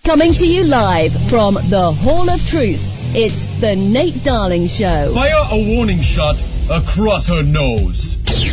Coming to you live from the Hall of Truth, it's The Nate Darling Show. Fire a warning shot across her nose.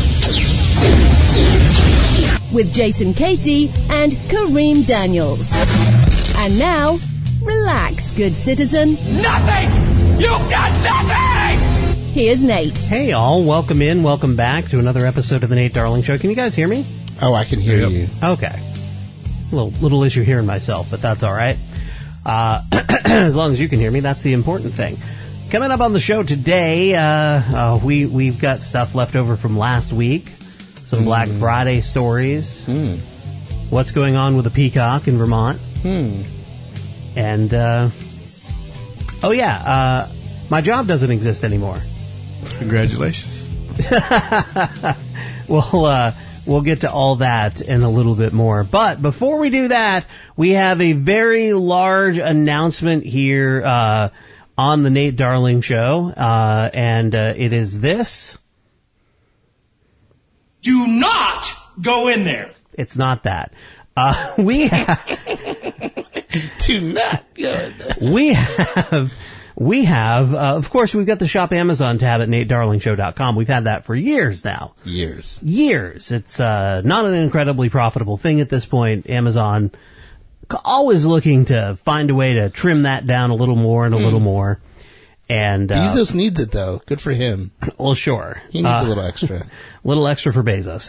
With Jason Casey and Kareem Daniels. And now, relax, good citizen. Nothing! You've got nothing! Here's Nate. Hey, all. Welcome in. Welcome back to another episode of The Nate Darling Show. Can you guys hear me? Oh, I can hear you. Okay. Little issue hearing myself, but that's all right. As long as you can hear me, that's the important thing. Coming up on the show today, we've got stuff left over from last week. Some Black Friday stories. What's going on with the peacock in Vermont. And, my job doesn't exist anymore. Congratulations. We'll get to all that in a little bit more. But before we do that, we have a very large announcement here on the Nate Darling Show, and it is this. Do not go in there. It's not that. We have... Do not go in there. We have, of course, we've got the Shop Amazon tab at NateDarlingShow.com. We've had that for years now. Years. It's not an incredibly profitable thing at this point. Amazon always looking to find a way to trim that down a little more and a little more. And Bezos needs it, though. Good for him. Well, sure. He needs a little extra. Little extra for Bezos.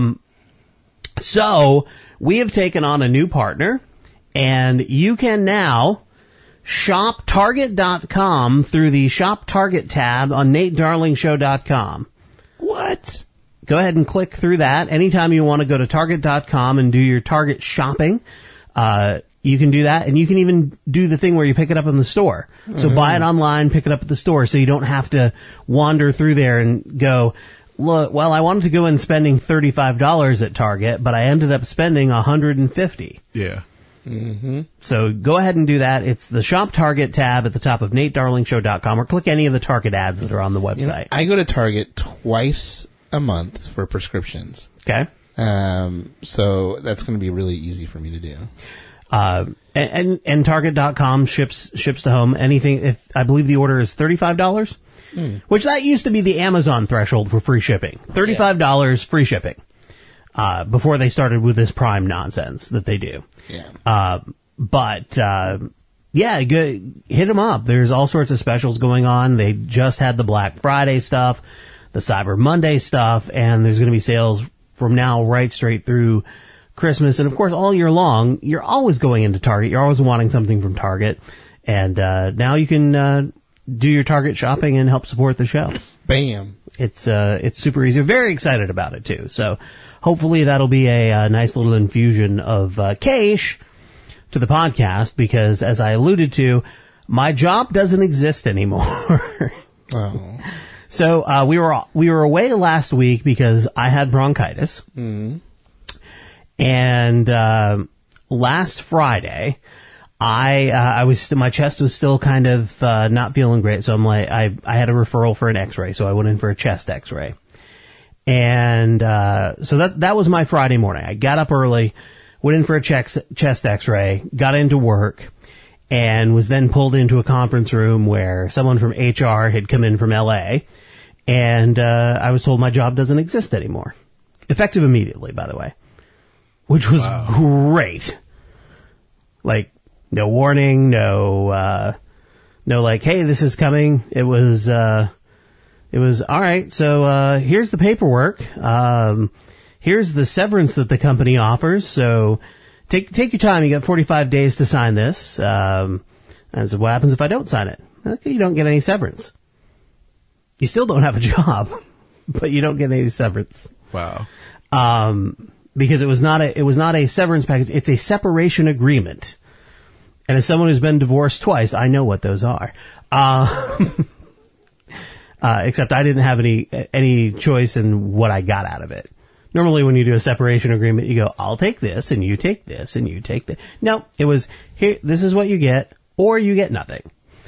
So, we have taken on a new partner, and you can now shop Target.com through the Shop Target tab on NateDarlingShow.com. What? Go ahead and click through that. Anytime you want to go to Target.com and do your Target shopping, you can do that. And you can even do the thing where you pick it up in the store. So buy it online, pick it up at the store, so you don't have to wander through there and go, look, well, I wanted to go in spending $35 at Target, but I ended up spending $150. Yeah. So go ahead and do that. It's the Shop Target tab at the top of NateDarlingShow.com, or click any of the Target ads that are on the website. You know, I go to Target twice a month for prescriptions. Okay. So that's going to be really easy for me to do. And Target.com ships to home anything. If I believe the order is $35, which that used to be the Amazon threshold for free shipping. $35 free shipping. Before they started with this Prime nonsense that they do. Yeah. Hit them up. There's all sorts of specials going on. They just had the Black Friday stuff, the Cyber Monday stuff, and there's going to be sales from now right straight through Christmas. And of course, all year long, you're always going into Target. You're always wanting something from Target. And, now you can, do your Target shopping and help support the show. Bam. It's super easy. Very excited about it too. So hopefully that'll be a nice little infusion of cash to the podcast, because as I alluded to, my job doesn't exist anymore. Oh. So we were away last week because I had bronchitis. And last Friday my chest was still kind of not feeling great, so I'm like, I had a referral for an X-ray, so I went in for a chest X-ray. And so that was my Friday morning. I got up early, went in for a chest X-ray, got into work, and was then pulled into a conference room where someone from HR had come in from LA, and I was told my job doesn't exist anymore. Effective immediately, by the way, which was great. Like, no warning, no like, hey, this is coming. It was all right. So, here's the paperwork. Here's the severance that the company offers. So take your time. You got 45 days to sign this. And so what happens if I don't sign it? Okay, you don't get any severance. You still don't have a job, but you don't get any severance. Wow. Because it was not a severance package. It's a separation agreement. And as someone who's been divorced twice, I know what those are. Except I didn't have any choice in what I got out of it. Normally when you do a separation agreement, you go, I'll take this, and you take this, and you take that. No, it was, here, this is what you get, or you get nothing.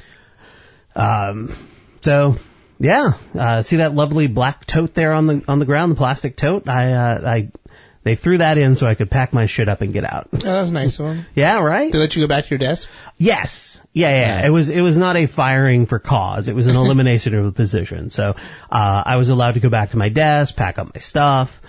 So, yeah, see that lovely black tote there on the ground, the plastic tote? They They threw that in so I could pack my shit up and get out. Oh, that was a nice one. Yeah, right? They let you go back to your desk? Yes. Yeah. It was not a firing for cause. It was an elimination of a position. So, I was allowed to go back to my desk, pack up my stuff,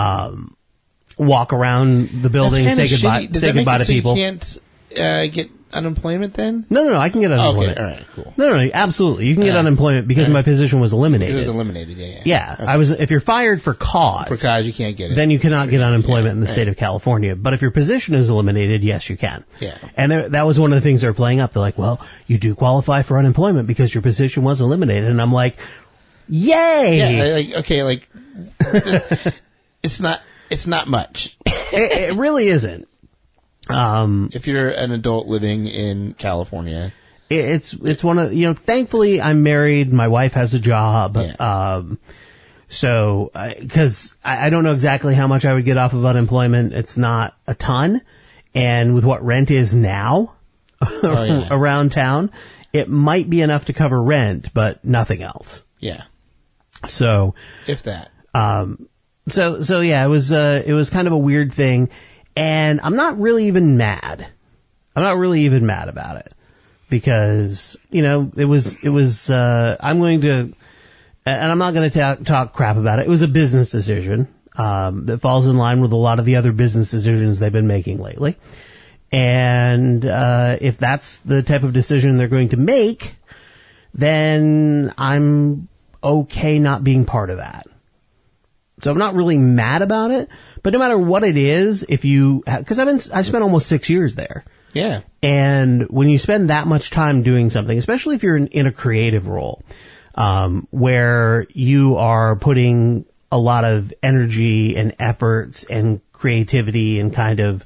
walk around the building, say goodbye, to people. You can't, get unemployment then? No, I can get unemployment. Okay, alright, cool. No, absolutely. You can get unemployment because my position was eliminated. It was eliminated, yeah. Yeah. Okay. If you're fired for cause. For cause, you can't get it. Then you cannot get unemployment in the state of California. But if your position is eliminated, yes, you can. Yeah. And that was one of the things they're playing up. They're like, well, you do qualify for unemployment because your position was eliminated. And I'm like, yay! Yeah, it's not much. It really isn't. If you're an adult living in California, it's one of, thankfully I'm married. My wife has a job. Yeah. So, cause I don't know exactly how much I would get off of unemployment. It's not a ton. And with what rent is now around town, it might be enough to cover rent, but nothing else. Yeah. So, if that. So yeah, it was kind of a weird thing. And I'm not really even mad. I'm not really even mad about it because, it was, I'm going to, and I'm not going to talk crap about it. It was a business decision, that falls in line with a lot of the other business decisions they've been making lately. And, if that's the type of decision they're going to make, then I'm okay not being part of that. So I'm not really mad about it. But no matter what it is, because I've spent almost 6 years there. Yeah. And when you spend that much time doing something, especially if you're in a creative role, where you are putting a lot of energy and efforts and creativity and kind of,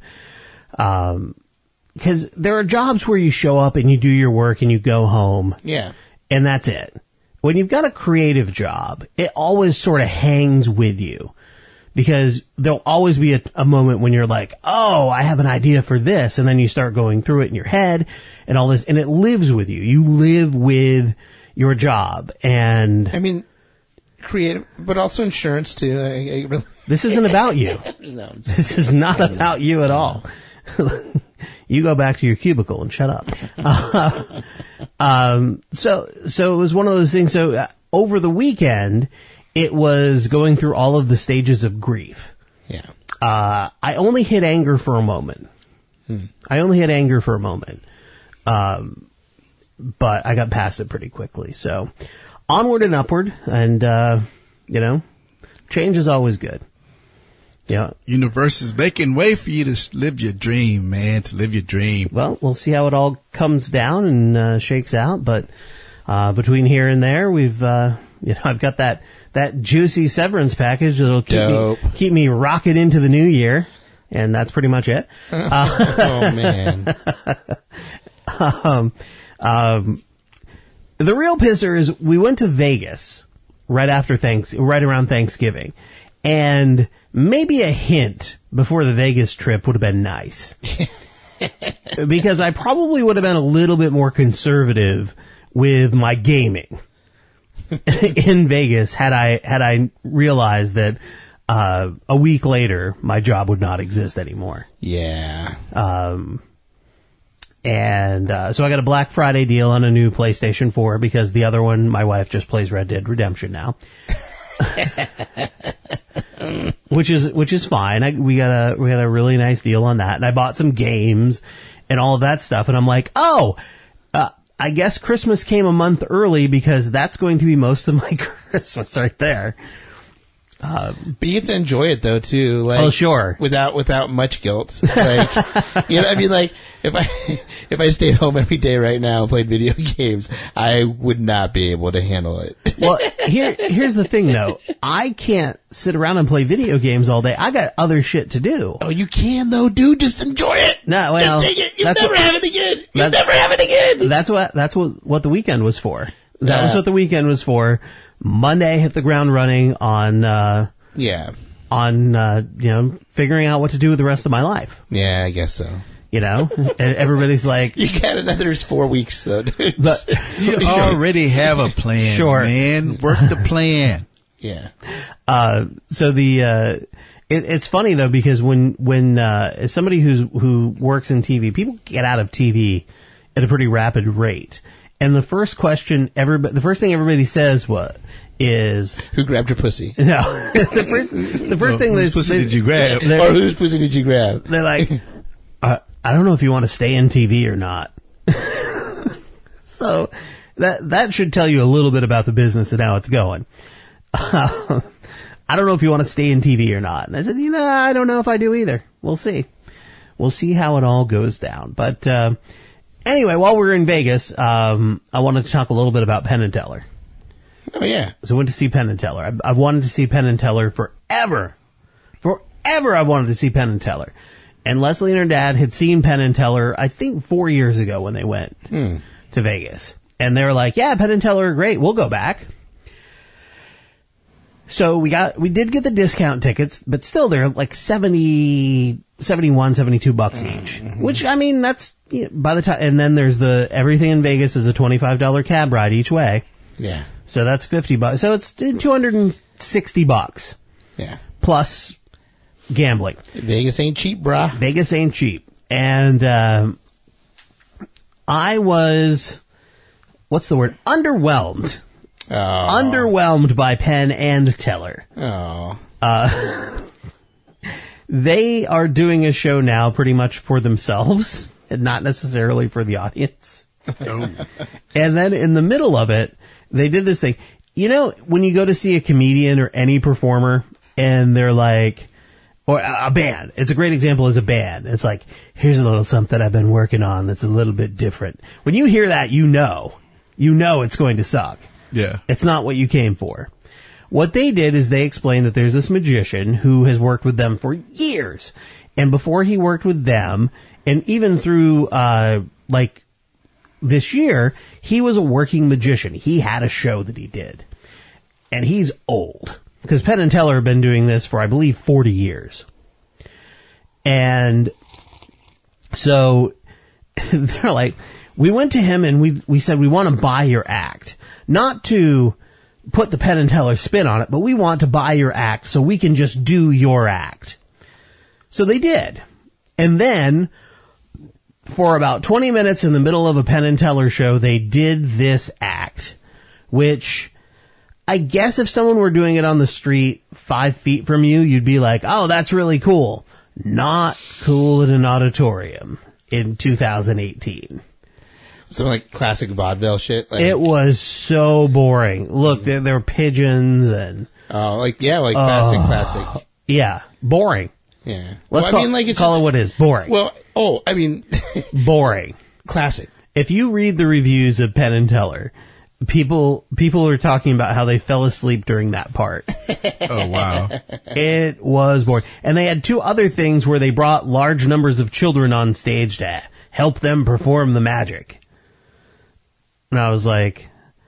because there are jobs where you show up and you do your work and you go home. Yeah. And that's it. When you've got a creative job, it always sort of hangs with you. Because there'll always be a moment when you're like, oh, I have an idea for this. And then you start going through it in your head and all this. And it lives with you. You live with your job. And I mean, creative, but also insurance too. I really this isn't about you. No, this is not about you at all. You go back to your cubicle and shut up. So it was one of those things. So over the weekend, it was going through all of the stages of grief. Yeah. I only hit anger for a moment. But I got past it pretty quickly. So onward and upward. And, change is always good. Yeah. Universe is making way for you to live your dream, man, to live your dream. Well, we'll see how it all comes down and shakes out. But between here and there, we've, I've got that juicy severance package that'll keep me rocking into the new year. And that's pretty much it. Oh, man. The real pisser is we went to Vegas right around Thanksgiving. And maybe a hint before the Vegas trip would have been nice. Because I probably would have been a little bit more conservative with my gaming in Vegas had I realized that a week later my job would not exist anymore. Yeah. So I got a Black Friday deal on a new PlayStation 4 because the other one, my wife just plays Red Dead Redemption now. which is fine. We got a really nice deal on that, and I bought some games and all of that stuff. And I'm like, I guess Christmas came a month early because that's going to be most of my Christmas right there. But you get to enjoy it though too. Like, oh sure, without much guilt. Like, I mean, like if I stayed home every day right now and played video games, I would not be able to handle it. Well, here's the thing though. I can't sit around and play video games all day. I got other shit to do. Oh, you can though, dude. Just enjoy it. No, well, just take it. You'll never have it again. You'll never have it again. That's what the weekend was for. That was what the weekend was for. Monday hit the ground running on figuring out what to do with the rest of my life. Yeah, I guess so. And everybody's like, you got another 4 weeks though, dude. But you already have a plan, sure, man. Work the plan. Yeah. So It's funny though, because when as somebody who works in TV, people get out of TV at a pretty rapid rate, and the first thing everybody says is who grabbed your pussy? No, the first thing whose pussy did you grab? Or whose pussy did you grab? They're like, I don't know if you want to stay in TV or not. So that should tell you a little bit about the business and how it's going. I don't know if you want to stay in TV or not. And I said, I don't know if I do either. We'll see. We'll see how it all goes down. But anyway, while we're in Vegas, I wanted to talk a little bit about Penn and Teller. Oh, yeah. So I went to see Penn and Teller. I've wanted to see Penn and Teller forever. Forever I've wanted to see Penn and Teller. And Leslie and her dad had seen Penn and Teller, I think 4 years ago when they went to Vegas. And they were like, yeah, Penn and Teller are great. We'll go back. So we did get the discount tickets, but still they're like $71, $72 each. Which, I mean, that's by the time, and then there's everything in Vegas is a $25 cab ride each way. Yeah. So that's $50. So it's $260. Yeah. Plus gambling. Vegas ain't cheap, brah. Vegas ain't cheap. And, I was, what's the word? Underwhelmed. Oh. Underwhelmed by Penn and Teller. Oh. They are doing a show now pretty much for themselves and not necessarily for the audience. Oh. And then in the middle of it, they did this thing. When you go to see a comedian or any performer and they're like, or a band, it's a great example as a band. It's like, here's a little something I've been working on that's a little bit different. When you hear that, you know it's going to suck. Yeah. It's not what you came for. What they did is they explained that there's this magician who has worked with them for years. And before he worked with them, and even through, this year, he was a working magician. He had a show that he did. And he's old. Because Penn and Teller have been doing this for, I believe, 40 years. And so they're like, we went to him and we said, we want to buy your act. Not to put the Penn and Teller spin on it, but we want to buy your act so we can just do your act. So they did. And then, for about 20 minutes in the middle of a Penn and Teller show, they did this act, which I guess if someone were doing it on the street 5 feet from you, you'd be like, oh, that's really cool. Not cool at an auditorium in 2018. Some like classic vaudeville shit. Like, it was so boring. Look, there were pigeons and... classic. Yeah, boring. Yeah. Let's call it what it is. Boring. Well, boring. Classic. If you read the reviews of Penn and Teller, people are talking about how they fell asleep during that part. Oh, wow. It was boring. And they had two other things where they brought large numbers of children on stage to help them perform the magic. And I was like...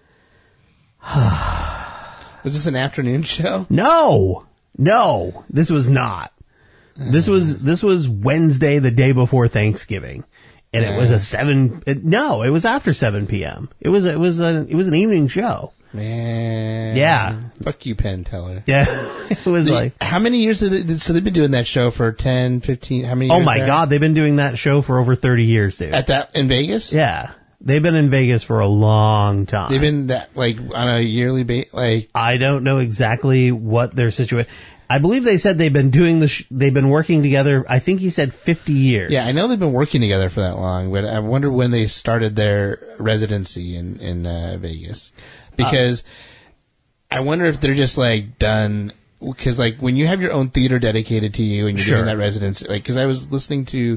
Was this an afternoon show? No, this was not. This was Wednesday, the day before Thanksgiving. And it was it was after 7 p.m. It was an evening show. Man. Yeah. Fuck you, Penn Teller. Yeah. It was how many years so they've been doing that show for 10, 15, how many years? Oh my God, they've been doing that show for over 30 years, dude. In Vegas? Yeah. They've been in Vegas for a long time. They've been on a yearly basis, I don't know exactly what their situation. I believe they said they've been doing they've been working together. I think he said 50 years. Yeah, I know they've been working together for that long, but I wonder when they started their residency in Vegas, because I wonder if they're just done. Because when you have your own theater dedicated to you and you're doing that residency, because I was listening to.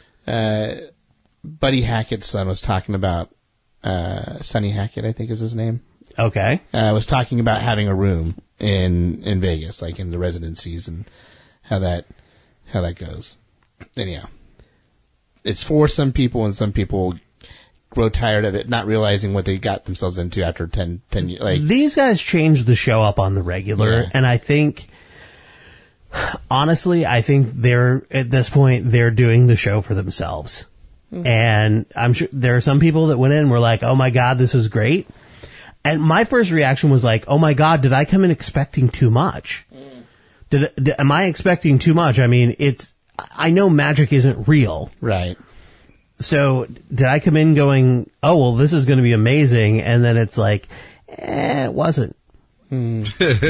Buddy Hackett's son was talking about Sonny Hackett, I think is his name. Okay. Was talking about having a room in Vegas, in the residencies, and how that goes. Anyhow, it's for some people, and some people grow tired of it, not realizing what they got themselves into after 10 years. These guys changed the show up on the regular, and I think, honestly, they're at this point they're doing the show for themselves. And I'm sure there are some people that went in and were like, oh my God, this was great. And my first reaction was like, oh my God, did I come in expecting too much? Am I expecting too much? I mean, I know magic isn't real. Right. So did I come in going, oh, well, this is going to be amazing. And then it's like, it wasn't. And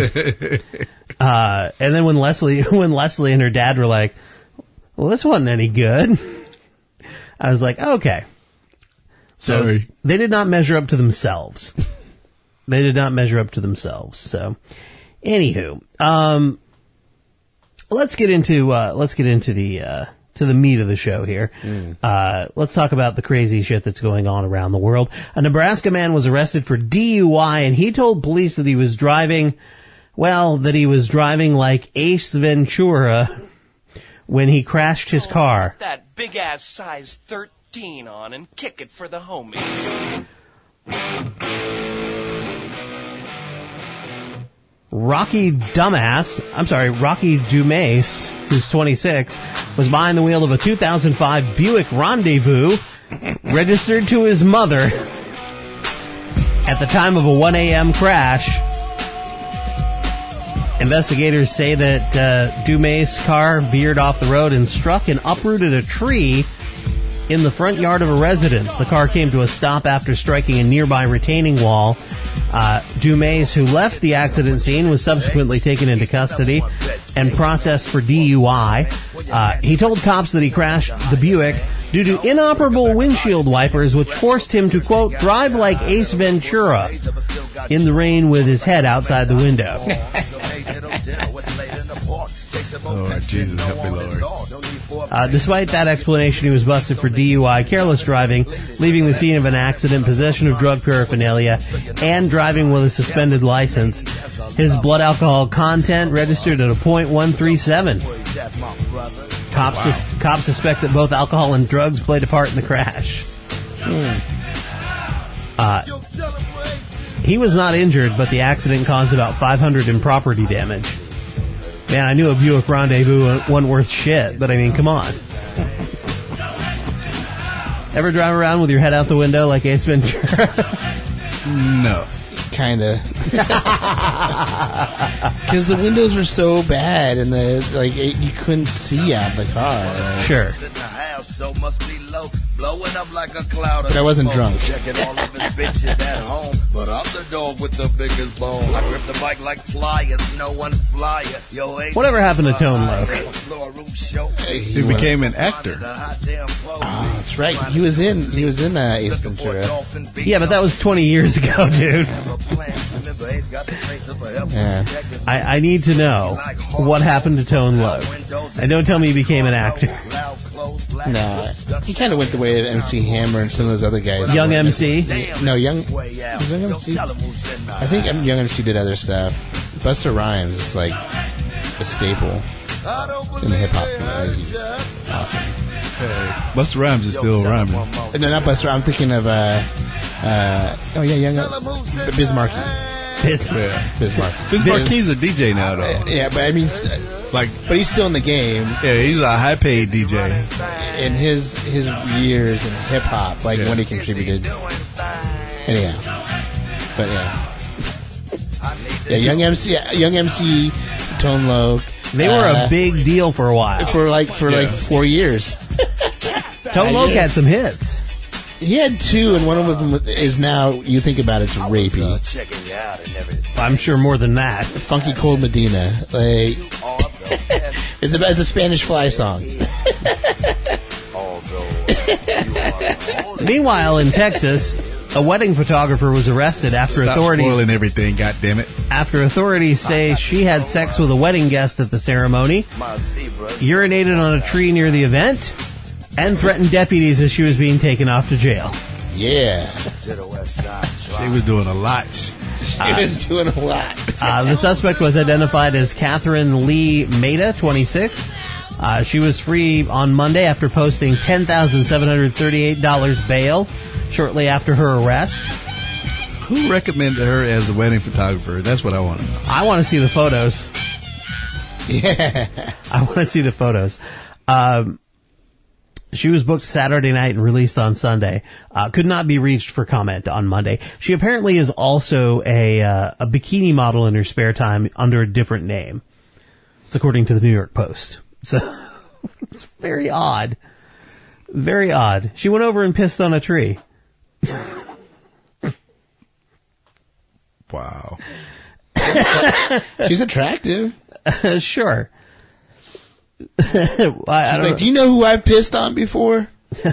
then when Leslie and her dad were like, well, this wasn't any good. I was like, okay. So Sorry. They did not measure up to themselves. So, anywho, let's get into the meat of the show here. Let's talk about the crazy shit that's going on around the world. A Nebraska man was arrested for DUI, and he told police that he was driving like Ace Ventura when he crashed his car. Put that big ass size 13 on and kick it for the homies. Rocky Dumace, who's 26, was behind the wheel of a 2005 Buick Rendezvous, registered to his mother at the time of a 1 a.m. crash. Investigators say that Dumace's car veered off the road and struck and uprooted a tree in the front yard of a residence. The car came to a stop after striking a nearby retaining wall. Dumace, who left the accident scene, was subsequently taken into custody and processed for DUI. He told cops that he crashed the Buick due to inoperable windshield wipers, which forced him to, quote, drive like Ace Ventura in the rain with his head outside the window. Lord Jesus, help me, Lord. Despite that explanation, he was busted for DUI, careless driving, leaving the scene of an accident, possession of drug paraphernalia, and driving with a suspended license. His blood alcohol content registered at a .137. Cops suspect that both alcohol and drugs played a part in the crash. He was not injured, but the accident caused about $500 in property damage. Man, I knew a Buick Rendezvous wasn't worth shit, but I mean, come on. Ever drive around with your head out the window like Ace Ventura? No. Kinda. Because the windows were so bad and you couldn't see out the car. Sure. But I wasn't drunk. Whatever happened to Tone Loc? He became an actor. Oh, that's right. He was in Ace Ventura. Yeah, but that was 20 years ago, dude. Yeah. I need to know what happened to Tone Loc. And don't tell me he became an actor. No, he kind of went the way of MC Hammer and some of those other guys. Young MC? No, Young MC. I think Young MC did other stuff. Busta Rhymes is like a staple in the hip hop. He's awesome. Busta Rhymes is still rhyming. No, not Busta. I'm thinking of Biz Markie. Biz Marquis a DJ now, though. Yeah, but I mean, but he's still in the game. Yeah, he's a high-paid DJ. In his years in hip hop, like when he contributed. Anyhow, but yeah, Young MC, Tone Loc. They were a big deal for a while. For 4 years. Tone Loc had some hits. He had two, and one of them is now, you think about it, it's rapey. I'm sure more than that. Funky Cold Medina. Like, it's a Spanish Fly song. Meanwhile, in Texas, a wedding photographer was arrested after authorities... Stop spoiling everything, goddammit. After authorities say she had sex with a wedding guest at the ceremony, urinated on a tree near the event, and threatened deputies as she was being taken off to jail. Yeah. She was doing a lot. The suspect was identified as Catherine Lee Maida, 26. She was free on Monday after posting $10,738 bail shortly after her arrest. Who recommended her as a wedding photographer? That's what I want to know. I want to see the photos. Yeah. I want to see the photos. She was booked Saturday night and released on Sunday. Could not be reached for comment on Monday. She apparently is also a bikini model in her spare time under a different name. That's according to the New York Post. So it's very odd. Very odd. She went over and pissed on a tree. Wow. She's attractive. Sure. I don't do you know who I've pissed on before?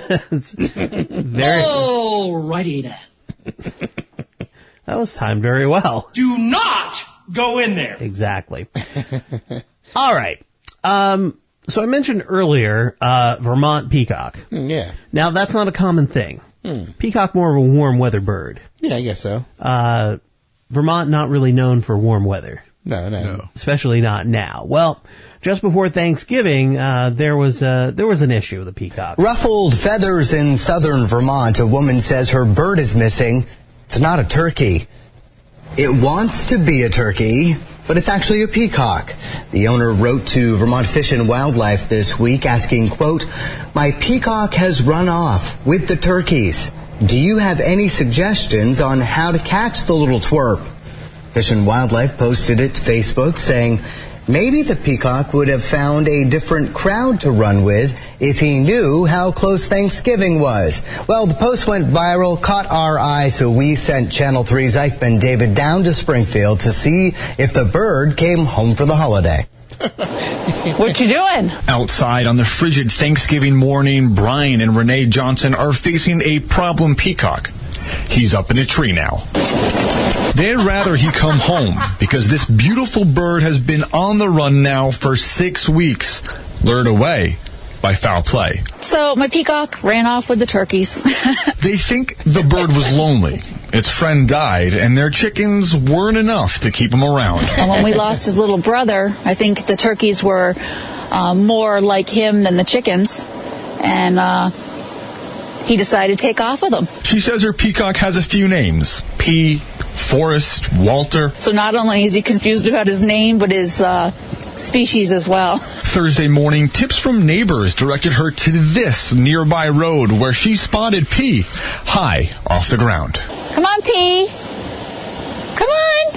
Very. Alrighty then. That was timed very well. Do not go in there. Exactly. All right. So I mentioned earlier, Vermont peacock. Yeah. Now that's not a common thing. Peacock more of a warm weather bird. Yeah, I guess so. Vermont not really known for warm weather. No. Especially not now. Well, just before Thanksgiving, there was an issue with the peacock. Ruffled feathers in southern Vermont. A woman says her bird is missing. It's not a turkey. It wants to be a turkey, but it's actually a peacock. The owner wrote to Vermont Fish and Wildlife this week asking, quote, "My peacock has run off with the turkeys. Do you have any suggestions on how to catch the little twerp?" Fish and Wildlife posted it to Facebook saying, maybe the peacock would have found a different crowd to run with if he knew how close Thanksgiving was. Well, the post went viral, caught our eye, so we sent Channel 3's Ike Ben David down to Springfield to see if the bird came home for the holiday. What you doing? Outside on the frigid Thanksgiving morning, Brian and Renee Johnson are facing a problem peacock. He's up in a tree now. They'd rather he come home because this beautiful bird has been on the run now for 6 weeks, lured away by foul play. So my peacock ran off with the turkeys. They think the bird was lonely. Its friend died, and their chickens weren't enough to keep him around. And when we lost his little brother, I think the turkeys were more like him than the chickens. And he decided to take off with them. She says her peacock has a few names. P, Forrest, Walter. So not only is he confused about his name, but his species as well. Thursday morning, tips from neighbors directed her to this nearby road where she spotted P high off the ground. Come on, P. Come on.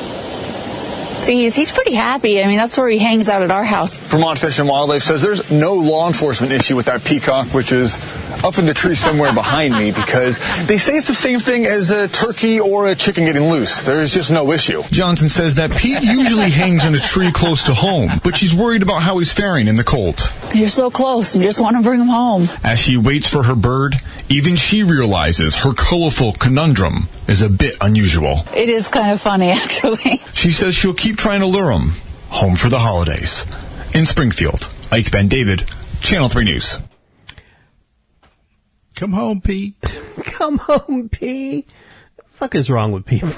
See, he's pretty happy. I mean, that's where he hangs out at our house. Vermont Fish and Wildlife says there's no law enforcement issue with that peacock, which is up in the tree somewhere behind me, because they say it's the same thing as a turkey or a chicken getting loose. There's just no issue. Johnson says that Pete usually hangs in a tree close to home, but she's worried about how he's faring in the cold. You're so close. You just want to bring him home. As she waits for her bird, even she realizes her colorful conundrum is a bit unusual. It is kind of funny, actually. She says she'll keep trying to lure him home for the holidays. In Springfield, Ike Ben David, Channel 3 News. Come home, P. Come home, P. The fuck is wrong with people?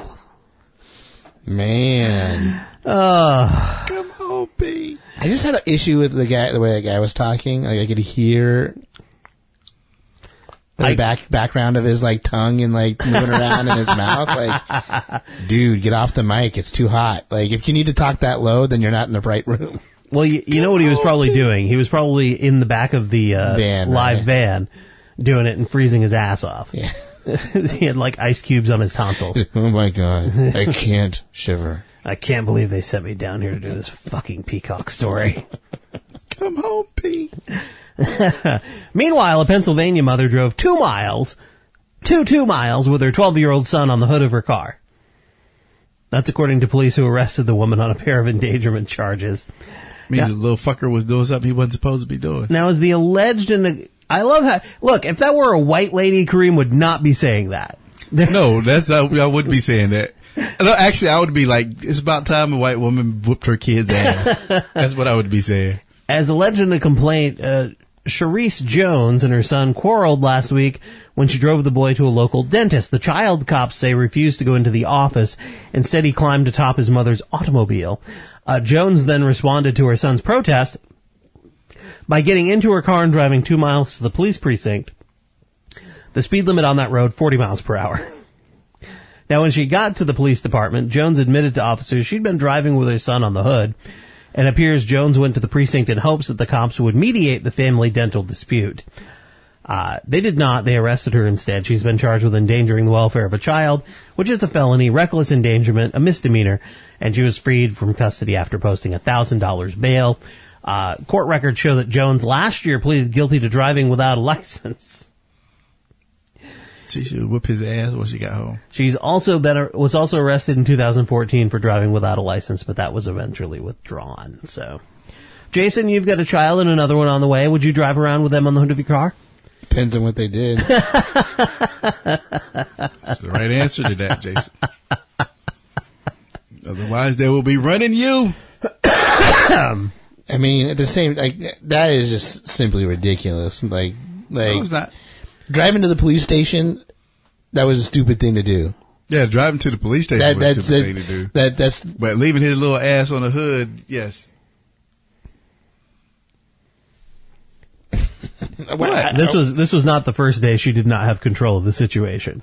Man. Come home, P. I just had an issue with the way that guy was talking. Like I could hear the background of his tongue and moving around in his mouth. Like, dude, get off the mic. It's too hot. Like, if you need to talk that low, then you're not in the right room. Well, you know what he was probably doing? He was probably in the back of the live van doing it and freezing his ass off. Yeah. He had ice cubes on his tonsils. Oh my God. I can't shiver. I can't believe they sent me down here to do this fucking peacock story. Come home, P. Meanwhile, a Pennsylvania mother drove 2 miles with her 12-year-old son on the hood of her car. That's according to police who arrested the woman on a pair of endangerment charges. The little fucker was doing something he wasn't supposed to be doing. Now, is the alleged... I love how... Look, if that were a white lady, Kareem would not be saying that. No, I wouldn't be saying that. No, actually, I would be like, it's about time a white woman whooped her kid's ass. That's what I would be saying. As alleged in a complaint, Sharice Jones and her son quarreled last week when she drove the boy to a local dentist. The child, cops say, refused to go into the office. Instead, he climbed atop his mother's automobile. Jones then responded to her son's protest by getting into her car and driving 2 miles to the police precinct. The speed limit on that road, 40 miles per hour. Now, when she got to the police department, Jones admitted to officers she'd been driving with her son on the hood. It appears Jones went to the precinct in hopes that the cops would mediate the family dental dispute. They did not. They arrested her instead. She's been charged with endangering the welfare of a child, which is a felony, reckless endangerment, a misdemeanor, and she was freed from custody after posting $1,000 bail. Court records show that Jones last year pleaded guilty to driving without a license. She should whip his ass when she got home. She's was also arrested in 2014 for driving without a license, but that was eventually withdrawn. So, Jason, you've got a child and another one on the way. Would you drive around with them on the hood of your car? Depends on what they did. That's the right answer to that, Jason. Otherwise, they will be running you. I mean, at the same, that is just simply ridiculous. No, it's not. Driving to the police station, that was a stupid thing to do. Yeah, driving to the police station was a stupid thing to do. But leaving his little ass on the hood, yes. What? This was not the first day she did not have control of the situation.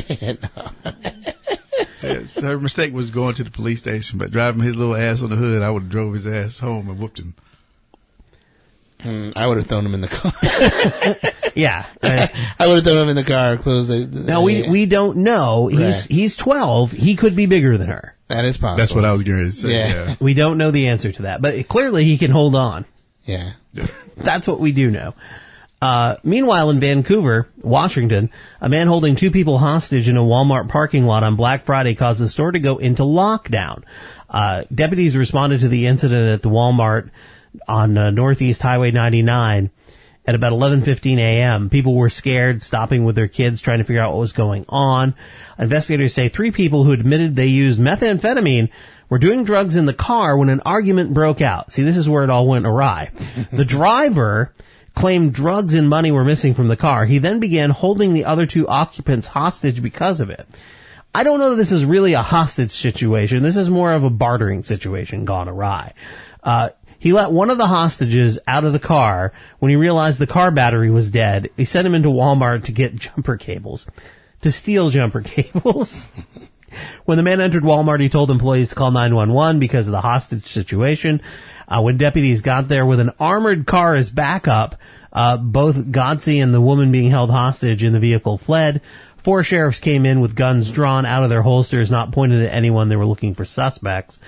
Her mistake was going to the police station, but driving his little ass on the hood, I would have drove his ass home and whooped him. I would have thrown him in the car. Yeah. I would have thrown him in the car, closed the... Now, we don't know. Right. He's 12. He could be bigger than her. That is possible. That's what I was going to say. Yeah. We don't know the answer to that, but clearly he can hold on. Yeah. That's what we do know. Meanwhile, in Vancouver, Washington, a man holding two people hostage in a Walmart parking lot on Black Friday caused the store to go into lockdown. Deputies responded to the incident at the Walmart on Northeast Highway 99 at about 11:15 a.m. People were scared, stopping with their kids, trying to figure out what was going on. Investigators say 3 people who admitted they used methamphetamine were doing drugs in the car when an argument broke out. See, this is where it all went awry. The driver claimed drugs and money were missing from the car. He then began holding the other 2 occupants hostage because of it. I don't know that this is really a hostage situation. This is more of a bartering situation gone awry. He let one of the hostages out of the car when he realized the car battery was dead. He sent him into Walmart to get jumper cables, to steal jumper cables. When the man entered Walmart, he told employees to call 911 because of the hostage situation. When deputies got there with an armored car as backup, both Godsey and the woman being held hostage in the vehicle fled. 4 sheriffs came in with guns drawn out of their holsters, not pointed at anyone. They were looking for suspects.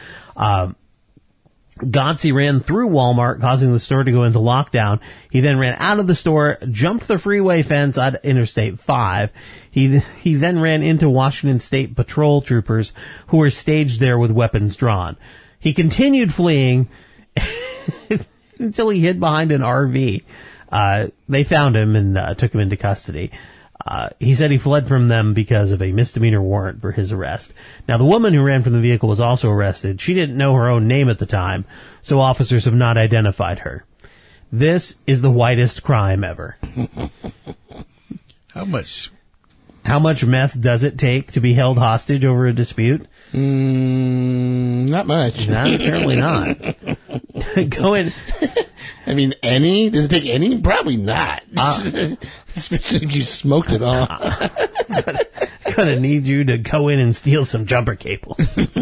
Godsey ran through Walmart, causing the store to go into lockdown. He then ran out of the store, jumped the freeway fence at Interstate 5. He then ran into Washington State Patrol troopers who were staged there with weapons drawn. He continued fleeing until he hid behind an RV. They found him and took him into custody. He said he fled from them because of a misdemeanor warrant for his arrest. Now, the woman who ran from the vehicle was also arrested. She didn't know her own name at the time, so officers have not identified her. This is the whitest crime ever. How much meth does it take to be held hostage over a dispute? Not much. No, apparently not. Go in. I mean, any? Does it take any? Probably not. Especially if you smoked it all. Gonna need you to go in and steal some jumper cables.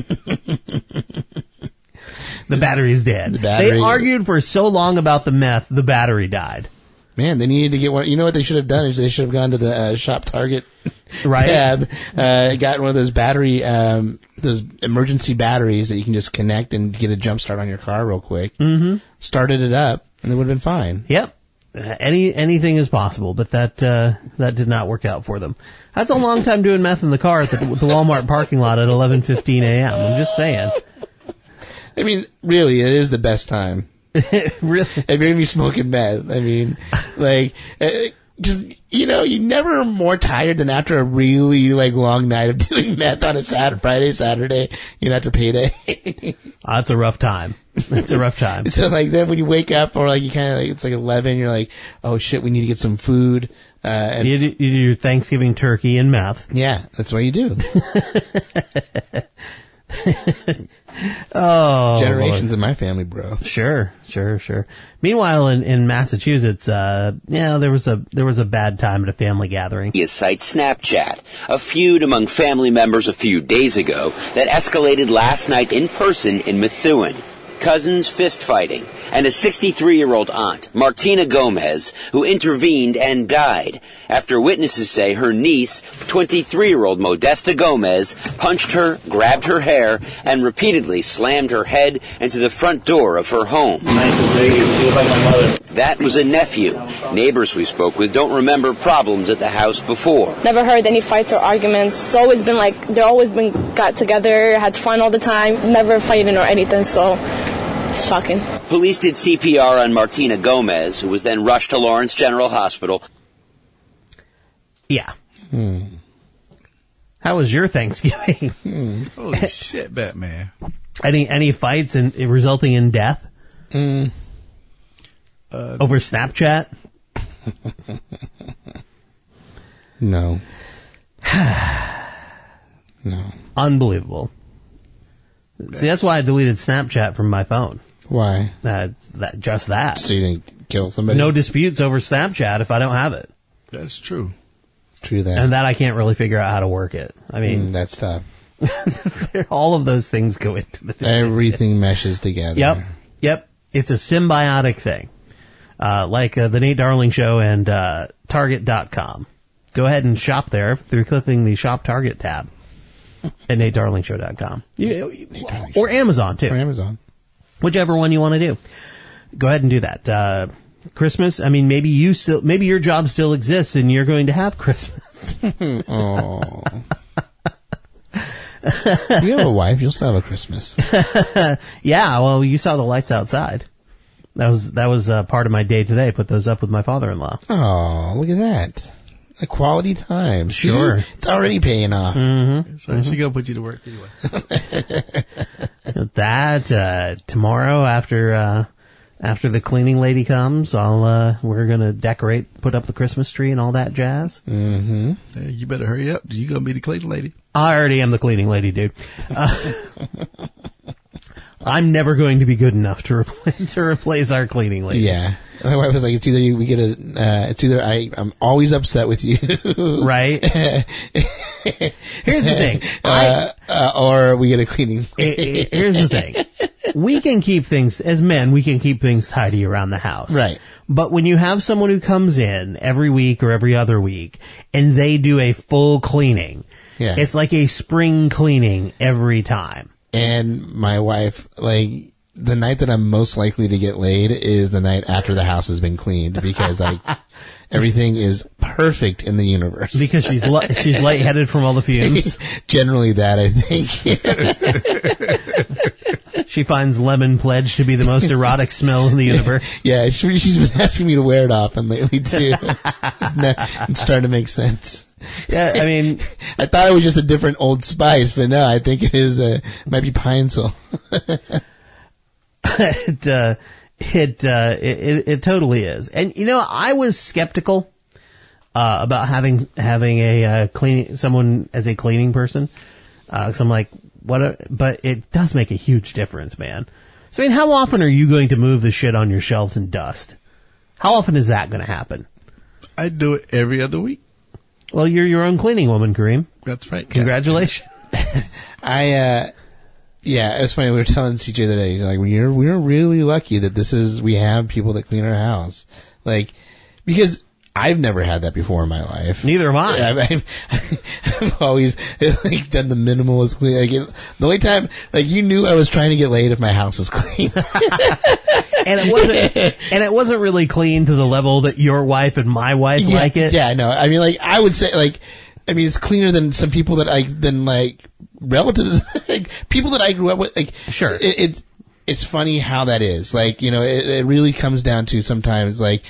The battery's dead. They argued for so long about the meth, the battery died. Man, they needed to get one. You know what they should have done is they should have gone to the Shop Target tab, got one of those battery, those emergency batteries that you can just connect and get a jump start on your car real quick. Mm-hmm. Started it up, and it would have been fine. Yep. Anything is possible, but that did not work out for them. That's a long time doing meth in the car at the Walmart parking lot at 11:15 a.m. I'm just saying. I mean, really, it is the best time. Really? If you're going to be smoking meth, I mean, like, because, you know, you never are more tired than after a really, like, long night of doing meth on a Friday, Saturday, you know, after payday. That's a rough time. It's a rough time. So, like, then when you wake up, or, like, you kind of, like, it's like 11, you're like, oh, shit, we need to get some food. And you do your Thanksgiving turkey and meth. Yeah, that's what you do. Oh, generations in my family, bro. Sure. Meanwhile, in Massachusetts, there was a bad time at a family gathering. Site Snapchat, a feud among family members a few days ago that escalated last night in person in Methuen. Cousins fist fighting and a 63-year-old aunt, Martina Gomez, who intervened and died after witnesses say her niece, 23-year-old Modesta Gomez, punched her, grabbed her hair, and repeatedly slammed her head into the front door of her home. Nicest lady. She was like my mother. That was a nephew. Neighbors we spoke with don't remember problems at the house before. Never heard any fights or arguments. It's always been like, they're always been got together, had fun all the time, never fighting or anything, so it's shocking. Police did CPR on Martina Gomez, who was then rushed to Lawrence General Hospital. Yeah. How was your Thanksgiving? Holy shit, Batman. Any fights resulting in death? Over Snapchat? No. No. Unbelievable. See, that's why I deleted Snapchat from my phone. Why? Just that. So you didn't kill somebody? No disputes over Snapchat if I don't have it. That's true. True that. And that I can't really figure out how to work it. I mean, that's tough. All of those things go into the decision. Everything meshes together. Yep. It's a symbiotic thing. Like the Nate Darling Show and Target.com. Go ahead and shop there through clicking the Shop Target tab at NateDarlingShow.com. Or Amazon, too. Or Amazon. Whichever one you want to do. Go ahead and do that. Christmas, I mean, maybe your job still exists and you're going to have Christmas. Oh. You have a wife, you'll still have a Christmas. Yeah, well, you saw the lights outside. That was part of my day today. Put those up with my father-in-law. Oh, look at that. A quality time. Sure. See? It's already paying off. Mm-hmm. So she gonna put you to work anyway. That, tomorrow after the cleaning lady comes, we're gonna put up the Christmas tree and all that jazz. Mm-hmm. Hey, you better hurry up. You gonna be the cleaning lady? I already am the cleaning lady, dude. I'm never going to be good enough to replace our cleaning lady. Yeah. My wife was like, it's either I'm always upset with you. Right. Here's the thing. Or we get a cleaning lady. Here's the thing. We can keep things, as men, we can keep things tidy around the house. Right. But when you have someone who comes in every week or every other week and they do a full cleaning, it's like a spring cleaning every time. And my wife, like, the night that I'm most likely to get laid is the night after the house has been cleaned because everything is perfect in the universe. Because she's lightheaded from all the fumes. Generally that, I think. She finds Lemon Pledge to be the most erotic smell in the universe. Yeah, she's been asking me to wear it often lately too. It's starting to make sense. Yeah, I mean, I thought it was just a different Old Spice, but no, I think it is. Might be Pine-Sol. It totally is. And you know, I was skeptical about having a someone as a cleaning person. So I'm like, but it does make a huge difference, man. So I mean, how often are you going to move the shit on your shelves and dust? How often is that going to happen? I do it every other week. Well, you're your own cleaning woman, Kareem. That's right. Congratulations. Yeah, it was funny. We were telling CJ the other day, like, we're really lucky that we have people that clean our house. Like, because I've never had that before in my life. Neither have I. I've always, like, done the minimalist clean. Like, the only time, like, you knew I was trying to get laid if my house was clean. And it wasn't really clean to the level that your wife and my wife like it. Yeah, no. I mean, like, I would say, like, it's cleaner than some people than relatives, like, people that I grew up with. Like, sure. It's funny how that is. Like, you know, it really comes down to sometimes, like,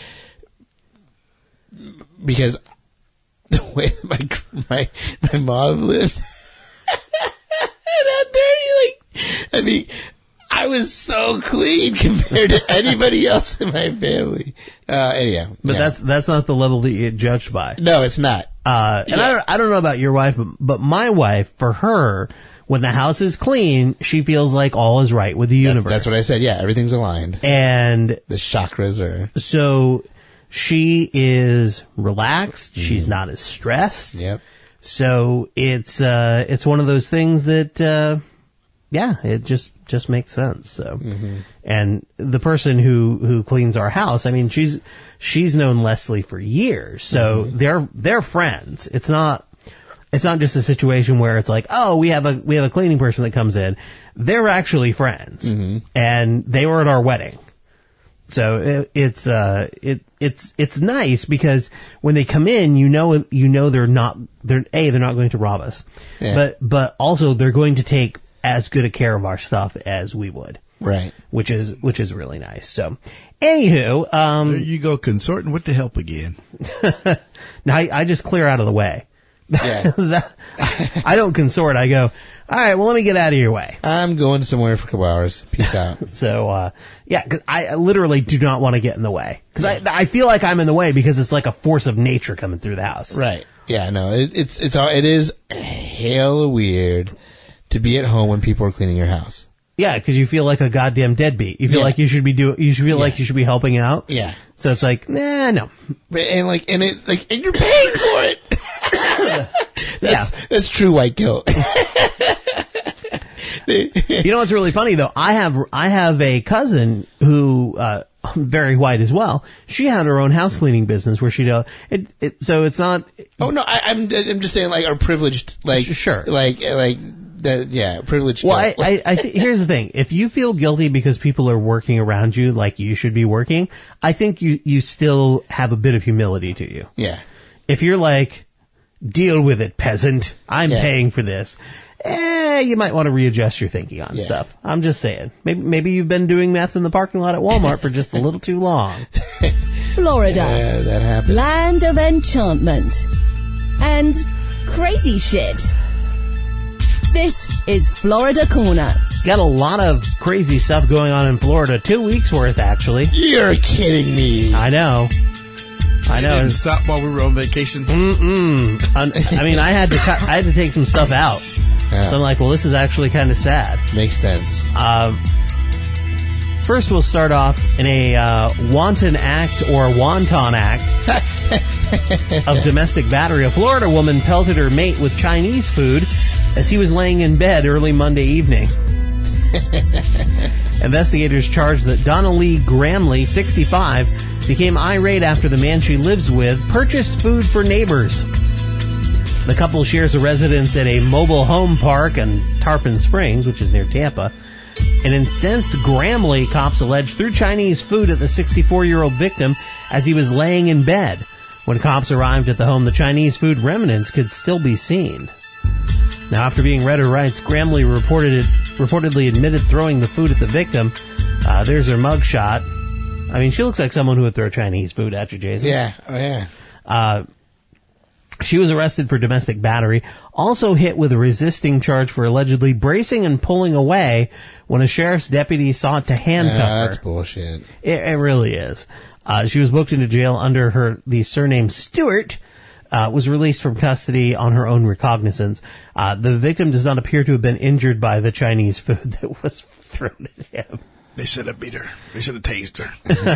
because the way my mom lived, and how dirty, like, I mean, I was so clean compared to anybody else in my family. Anyhow. But yeah. that's not the level that you get judged by. No, it's not. And I don't know about your wife, but my wife, for her, when the house is clean, she feels like all is right with the universe. That's what I said. Yeah, everything's aligned. And the chakras are. So she is relaxed. Mm. She's not as stressed. Yep. So it's one of those things that, yeah, it just makes sense. So, and the person who cleans our house, I mean, she's known Leslie for years, so they're friends. It's not just a situation where it's like, oh, we have a cleaning person that comes in. They're actually friends, and they were at our wedding. So it's nice because when they come in, you know they're not going to rob us, but also they're going to take as good a care of our stuff as we would, right? Which is really nice. So, anywho, there you go, consorting with the help again. Now I just clear out of the way. Yeah, I don't consort. I go, all right, well, let me get out of your way. I'm going somewhere for a couple hours. Peace out. So, yeah, cause I literally do not want to get in the way. Cause I feel like I'm in the way because it's like a force of nature coming through the house. Right. Yeah, no, it is hella weird to be at home when people are cleaning your house. Yeah, because you feel like a goddamn deadbeat. You feel like you should be like you should be helping out. Yeah. So it's like, nah, no. And you're paying for it. That's true white guilt. You know what's really funny though? I have a cousin who very white as well. She had her own house cleaning business where she does it. So it's not. Oh no, I'm just saying like are privileged like sure like that privileged. Well, I here's the thing: if you feel guilty because people are working around you like you should be working, I think you still have a bit of humility to you. Yeah. If you're like, deal with it, peasant. I'm paying for this. You might want to readjust your thinking on stuff. I'm just saying. Maybe you've been doing meth in the parking lot at Walmart for just a little too long. Florida. Yeah, that happens. Land of enchantment. And crazy shit. This is Florida Corner. Got a lot of crazy stuff going on in Florida. 2 weeks worth, actually. You're kidding me. I know. You didn't stop while we were on vacation. I mean, I had to take some stuff out. Yeah. So I'm like, well, this is actually kind of sad. Makes sense. First, we'll start off in a wanton act or wonton act of domestic battery. A Florida woman pelted her mate with Chinese food as he was laying in bed early Monday evening. Investigators charged that Donna Lee Gramley, 65, became irate after the man she lives with purchased food for neighbors. The couple shares a residence at a mobile home park in Tarpon Springs, which is near Tampa. An incensed Gramley, cops allege, threw Chinese food at the 64-year-old victim as he was laying in bed. When cops arrived at the home, the Chinese food remnants could still be seen. Now, after being read her rights, Gramley reportedly admitted throwing the food at the victim. There's her mugshot. I mean, she looks like someone who would throw Chinese food at you, Jason. Yeah. Oh, yeah. She was arrested for domestic battery, also hit with a resisting charge for allegedly bracing and pulling away when a sheriff's deputy sought to handcuff her. That's bullshit. It really is. She was booked into jail under the surname Stewart, was released from custody on her own recognizance. The victim does not appear to have been injured by the Chinese food that was thrown at him. They should have beat her. They should have tased her.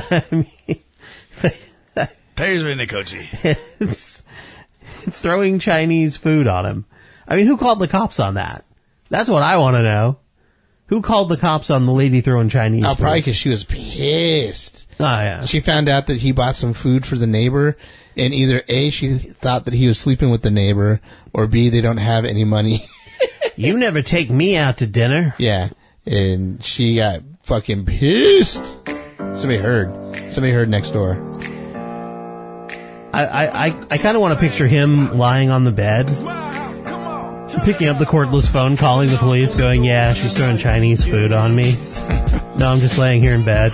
Tased her in the coachy. It's throwing Chinese food on him. I mean, who called the cops on that? That's what I want to know. Who called the cops on the lady throwing Chinese food? Probably because she was pissed. Oh, yeah. She found out that he bought some food for the neighbor, and either A, she thought that he was sleeping with the neighbor, or B, they don't have any money. You never take me out to dinner. Yeah. And she got fucking pissed. Somebody heard next door. I kind of want to picture him lying on the bed, picking up the cordless phone, calling the police, going, yeah, she's throwing Chinese food on me. No, I'm just laying here in bed.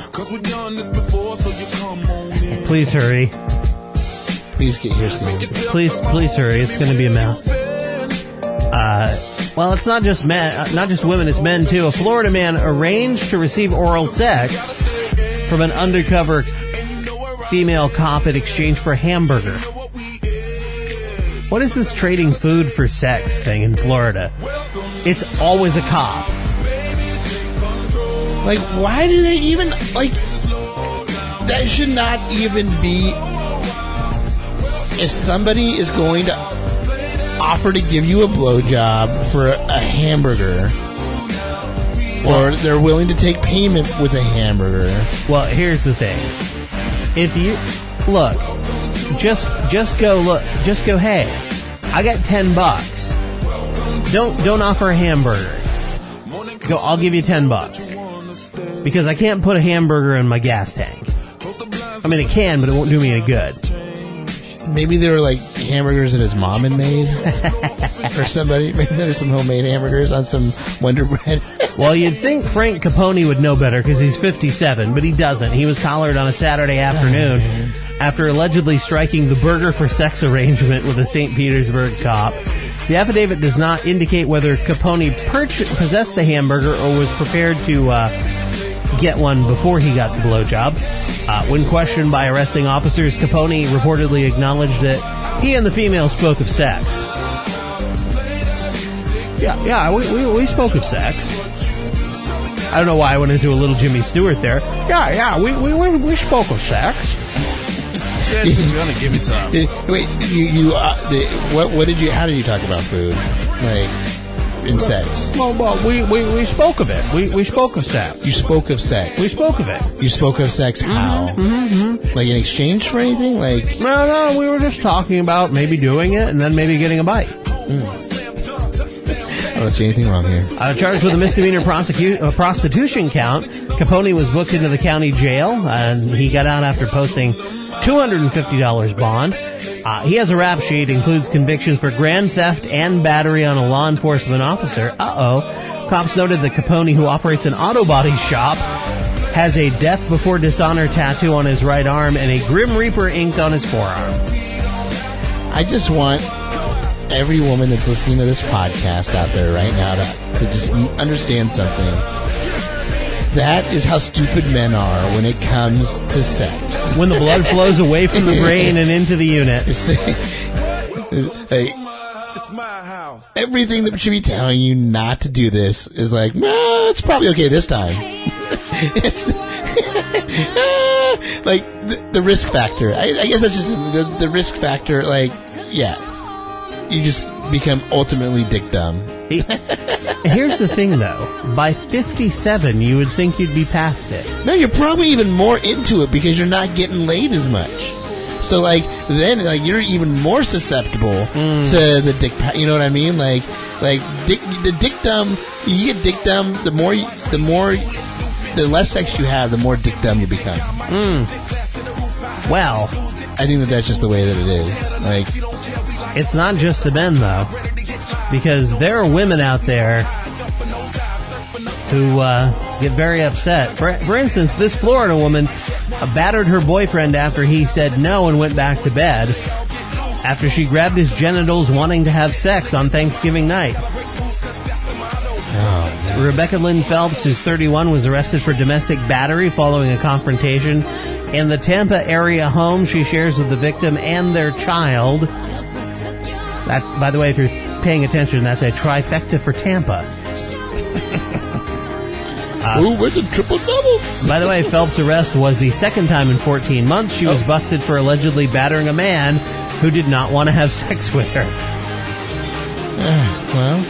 Please hurry. Please get here soon. Please hurry. It's going to be a mess. Well, it's not just men, not just women, it's men too. A Florida man arranged to receive oral sex from an undercover female cop in exchange for a hamburger. What is this trading food for sex thing in Florida? It's always a cop. Like, why do they even, like, that should not even be, if somebody is going to offer to give you a blowjob for a hamburger, or they're willing to take payment with a hamburger. Well, here's the thing. If you look, just go, hey, I got $10. Don't offer a hamburger. Go, I'll give you $10 because I can't put a hamburger in my gas tank. I mean, it can, but it won't do me any good. Maybe they were like hamburgers that his mom had made, or somebody. Maybe there's some homemade hamburgers on some Wonder Bread. Well, you'd think Frank Capone would know better because he's 57, but he doesn't. He was collared on a Saturday afternoon after allegedly striking the burger for sex arrangement with a St. Petersburg cop. The affidavit does not indicate whether Capone possessed the hamburger or was prepared to get one before he got the blowjob. When questioned by arresting officers, Capone reportedly acknowledged that he and the female spoke of sex. Yeah, we spoke of sex. I don't know why I went into a little Jimmy Stewart there. Yeah, we spoke of sex. Said she was gonna give me some. Wait, what did you? How did you talk about food? Like in sex? Well, we spoke of it. We spoke of sex. You spoke of sex. We spoke of it. You spoke of sex. How? Mm-hmm. Like in exchange for anything? Like no. We were just talking about maybe doing it and then maybe getting a bite. I don't see anything wrong here. Charged with a misdemeanor prostitution count, Capone was booked into the county jail, and he got out after posting $250 bond. He has a rap sheet, includes convictions for grand theft and battery on a law enforcement officer. Cops noted that Capone, who operates an auto body shop, has a death before dishonor tattoo on his right arm and a Grim Reaper inked on his forearm. I just want every woman that's listening to this podcast out there right now to just understand something. That is how stupid men are when it comes to sex. When the blood flows away from the brain and into the unit. Like, it's my house. Everything that should be telling you not to do this is like, nah, it's probably okay this time. It's like the risk factor. I guess that's just the risk factor. Like, yeah. You just become ultimately dick dumb. Here's the thing, though. By 57, you would think you'd be past it. No, you're probably even more into it because you're not getting laid as much. So, like, then, like, you're even more susceptible to the dick. You know what I mean? Like, the dick dumb. You get dick dumb. The less sex you have, the more dick dumb you become. Well, I think that's just the way that it is. Like, it's not just the men, though, because there are women out there who get very upset. For instance, this Florida woman battered her boyfriend after he said no and went back to bed after she grabbed his genitals wanting to have sex on Thanksgiving night. Rebecca Lynn Phelps, who's 31, was arrested for domestic battery following a confrontation in the Tampa area home she shares with the victim and their child. That, by the way, if you're paying attention, that's a trifecta for Tampa. with a triple-double. By the way, Phelps' arrest was the second time in 14 months. She was busted for allegedly battering a man who did not want to have sex with her. Well,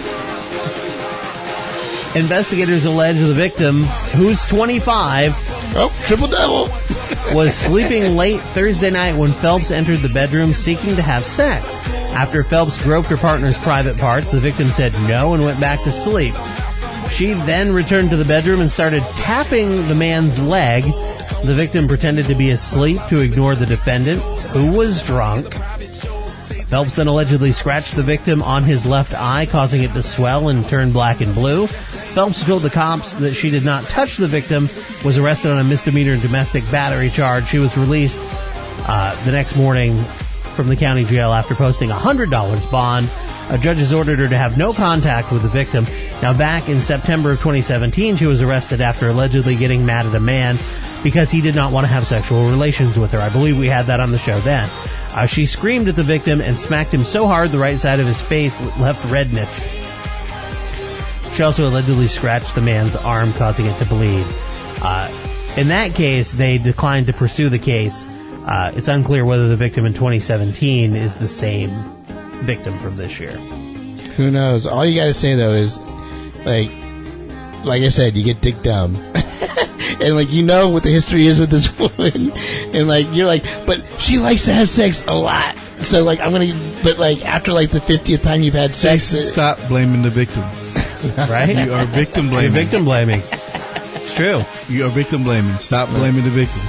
investigators allege the victim, who's 25, triple-double, was sleeping late Thursday night when Phelps entered the bedroom seeking to have sex. After Phelps groped her partner's private parts, the victim said no and went back to sleep. She then returned to the bedroom and started tapping the man's leg. The victim pretended to be asleep to ignore the defendant, who was drunk. Phelps then allegedly scratched the victim on his left eye, causing it to swell and turn black and blue. Phelps told the cops that she did not touch the victim, was arrested on a misdemeanor domestic battery charge. She was released the next morning from the county jail after posting a $100 bond. A judge has ordered her to have no contact with the victim. Now, back in September of 2017, she was arrested after allegedly getting mad at a man because he did not want to have sexual relations with her. I believe we had that on the show then. She screamed at the victim and smacked him so hard the right side of his face left redness. She also allegedly scratched the man's arm, causing it to bleed. In that case, they declined to pursue the case. It's unclear whether the victim in 2017 is the same victim from this year. Who knows? All you got to say, though, is, like, like I said, you get dicked down. And, like, you know what the history is with this woman. And, like, you're like, but she likes to have sex a lot. So, like, but, like, after, like, the 50th time you've had sex. Jason, stop blaming the victim. Right? You are victim blaming. You're victim blaming. It's true. You are victim blaming. Stop blaming the victim.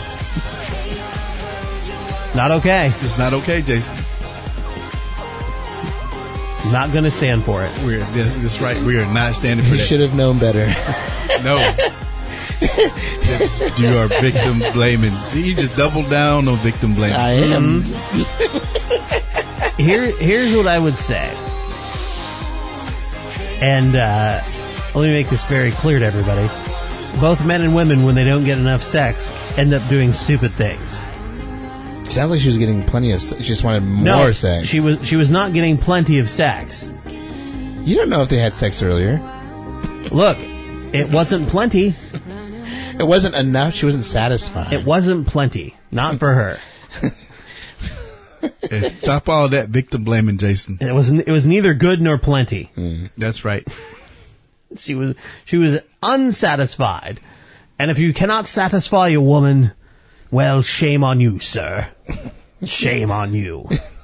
Not okay. It's not okay, Jason. Not going to stand for it. That's right. We are not standing for that. You should have known better. No. You are victim blaming. You just double down on victim blaming. I am. Here's what I would say. And let me make this very clear to everybody. Both men and women, when they don't get enough sex, end up doing stupid things. Sounds like she was getting plenty of sex. She just wanted more sex. She was not getting plenty of sex. You don't know if they had sex earlier. Look, it wasn't plenty. It wasn't enough. She wasn't satisfied. It wasn't plenty. Not for her. Stop all that victim blaming, Jason. It was neither good nor plenty. That's right. She was unsatisfied. And if you cannot satisfy a woman, well, shame on you, sir. Shame on you.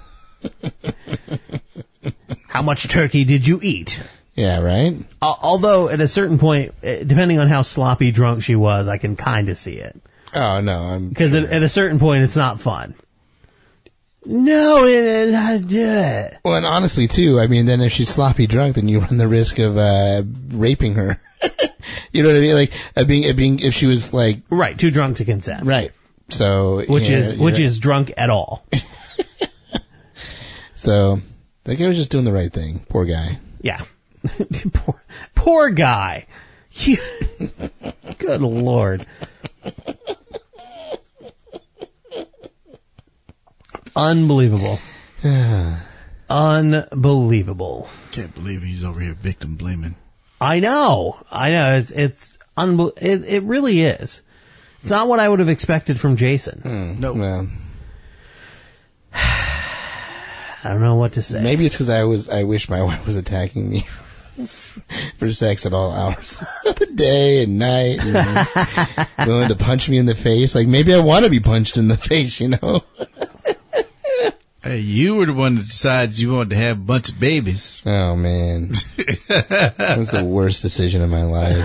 How much turkey did you eat? Yeah, right? Although, at a certain point, depending on how sloppy drunk she was, I can kind of see it. Oh, no. Because at a certain point, it's not fun. No, I do it. Well, and honestly, too, I mean, then if she's sloppy drunk, then you run the risk of raping her. You know what I mean? Like, if she was like... Right, too drunk to consent. Right. So... Which is drunk at all. So, that guy was just doing the right thing. Poor guy. Yeah. Poor guy. Good Lord. Unbelievable. Unbelievable. Can't believe he's over here victim blaming. I know. It really is. It's not what I would have expected from Jason. No. Well, I don't know what to say. maybe it's because I wish my wife was attacking me for sex at all hours of the day and night, and willing to punch me in the face. Like, maybe I want to be punched in the face, you know? Hey, you were the one that decided you wanted to have a bunch of babies. Oh, man. That was the worst decision of my life.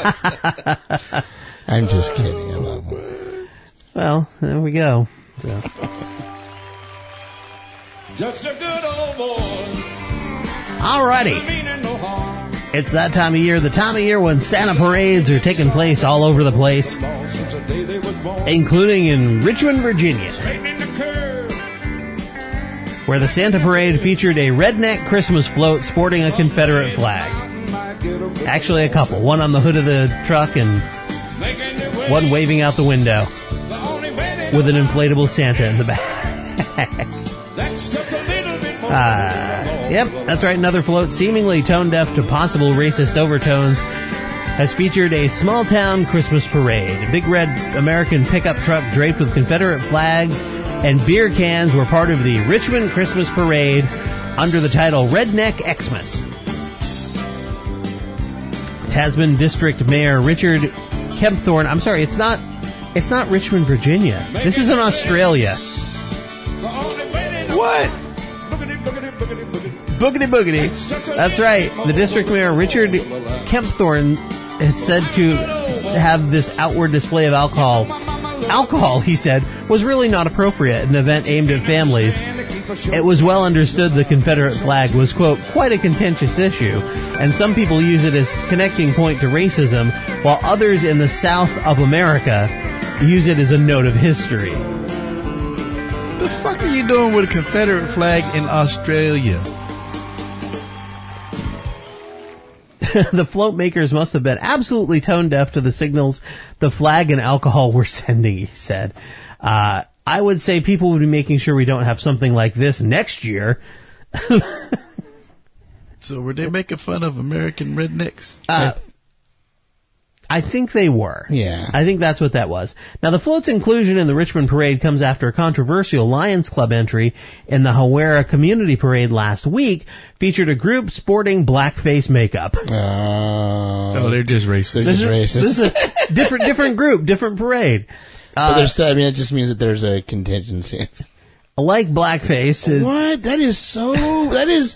I'm just kidding. I love him. Well, there we go. So. Just a good old boy. Alrighty. It's that time of year, the time of year when Santa parades are taking place all over the place, including in Richmond, Virginia, where the Santa parade featured a redneck Christmas float sporting a Confederate flag. Actually, a couple. One on the hood of the truck and one waving out the window with an inflatable Santa in the back. Yep, that's right. Another float, seemingly tone deaf to possible racist overtones, has featured a small-town Christmas parade. A big red American pickup truck draped with Confederate flags and beer cans were part of the Richmond Christmas Parade under the title Redneck Xmas. Tasman District Mayor Richard Kempthorne. I'm sorry, it's not Richmond, Virginia. This is in Australia. What? Boogity boogity. That's right. The district mayor, Richard Kempthorne, is said to have this outward display of alcohol. Alcohol, he said, was really not appropriate at an event aimed at families. It was well understood the Confederate flag was, quote, quite a contentious issue, and some people use it as connecting point to racism, while others in the South of America use it as a note of history. The fuck are you doing with a Confederate flag in Australia? The float makers must have been absolutely tone deaf to the signals the flag and alcohol were sending, he said. I would say people would be making sure we don't have something like this next year. So were they making fun of American rednecks? I I think they were. Yeah. I think that's what that was. Now, the float's inclusion in the Richmond Parade comes after a controversial Lions Club entry in the Hawera Community Parade last week featured a group sporting blackface makeup. Oh, they're just racist. They're just racist. This is a different group, different parade. But there's still, I mean, it just means that there's a contingency. Like blackface. What? That is so. That is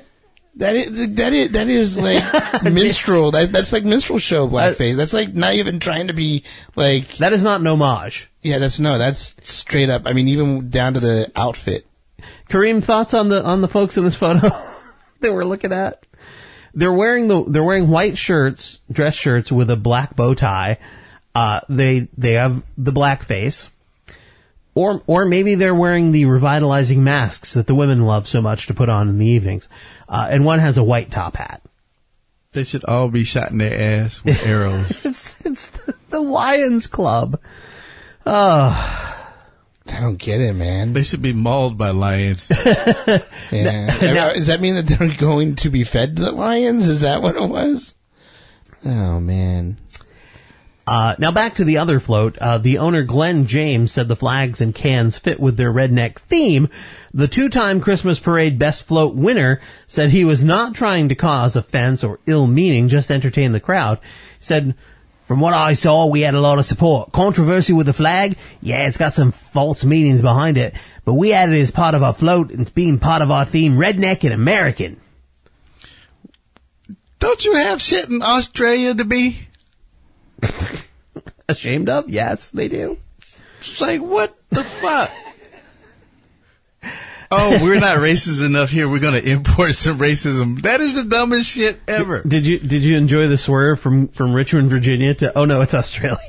like minstrel. That's like minstrel show blackface. That's like not even trying to be like. That is not an homage. Yeah, that's straight up. I mean, even down to the outfit. Kareem, thoughts on the folks in this photo that we're looking at? They're wearing white shirts, dress shirts with a black bow tie. They have the black face. Or maybe they're wearing the revitalizing masks that the women love so much to put on in the evenings. And one has a white top hat. They should all be shot in their ass with arrows. It's the Lions Club. Oh. I don't get it, man. They should be mauled by lions. Yeah. Now, does that mean that they're going to be fed to the lions? Is that what it was? Oh, man. Now back to the other float. The owner, Glenn James, said the flags and cans fit with their redneck theme. The two-time Christmas Parade Best Float winner said he was not trying to cause offense or ill meaning, just entertain the crowd. He said, from what I saw, we had a lot of support. Controversy with the flag? Yeah, it's got some false meanings behind it. But we had it as part of our float, and it's being part of our theme, redneck and American. Don't you have shit in Australia to be ashamed of? Yes, they do. Like, what the fuck? Oh, we're not racist enough here. We're going to import some racism. That is the dumbest shit ever. Did you enjoy the swerve from Richmond, Virginia to, oh no, it's Australia.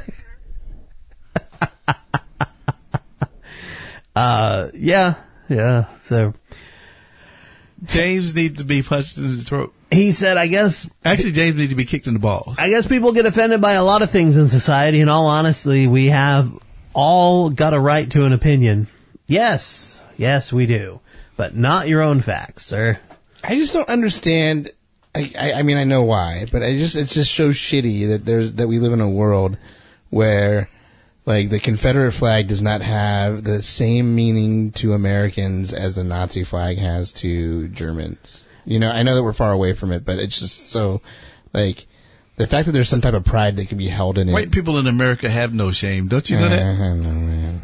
Yeah. So James needs to be punched in the throat. He said, I guess... Actually, James needs to be kicked in the balls. I guess people get offended by a lot of things in society. In all honesty, we have all got a right to an opinion. Yes, we do. But not your own facts, sir. I just don't understand. I mean, I know why, but it's just so shitty that we live in a world where, like, the Confederate flag does not have the same meaning to Americans as the Nazi flag has to Germans. You know, I know that we're far away from it, but it's just so, like, the fact that there's some type of pride that can be held in it. White people in America have no shame. Don't you know that? I know, man.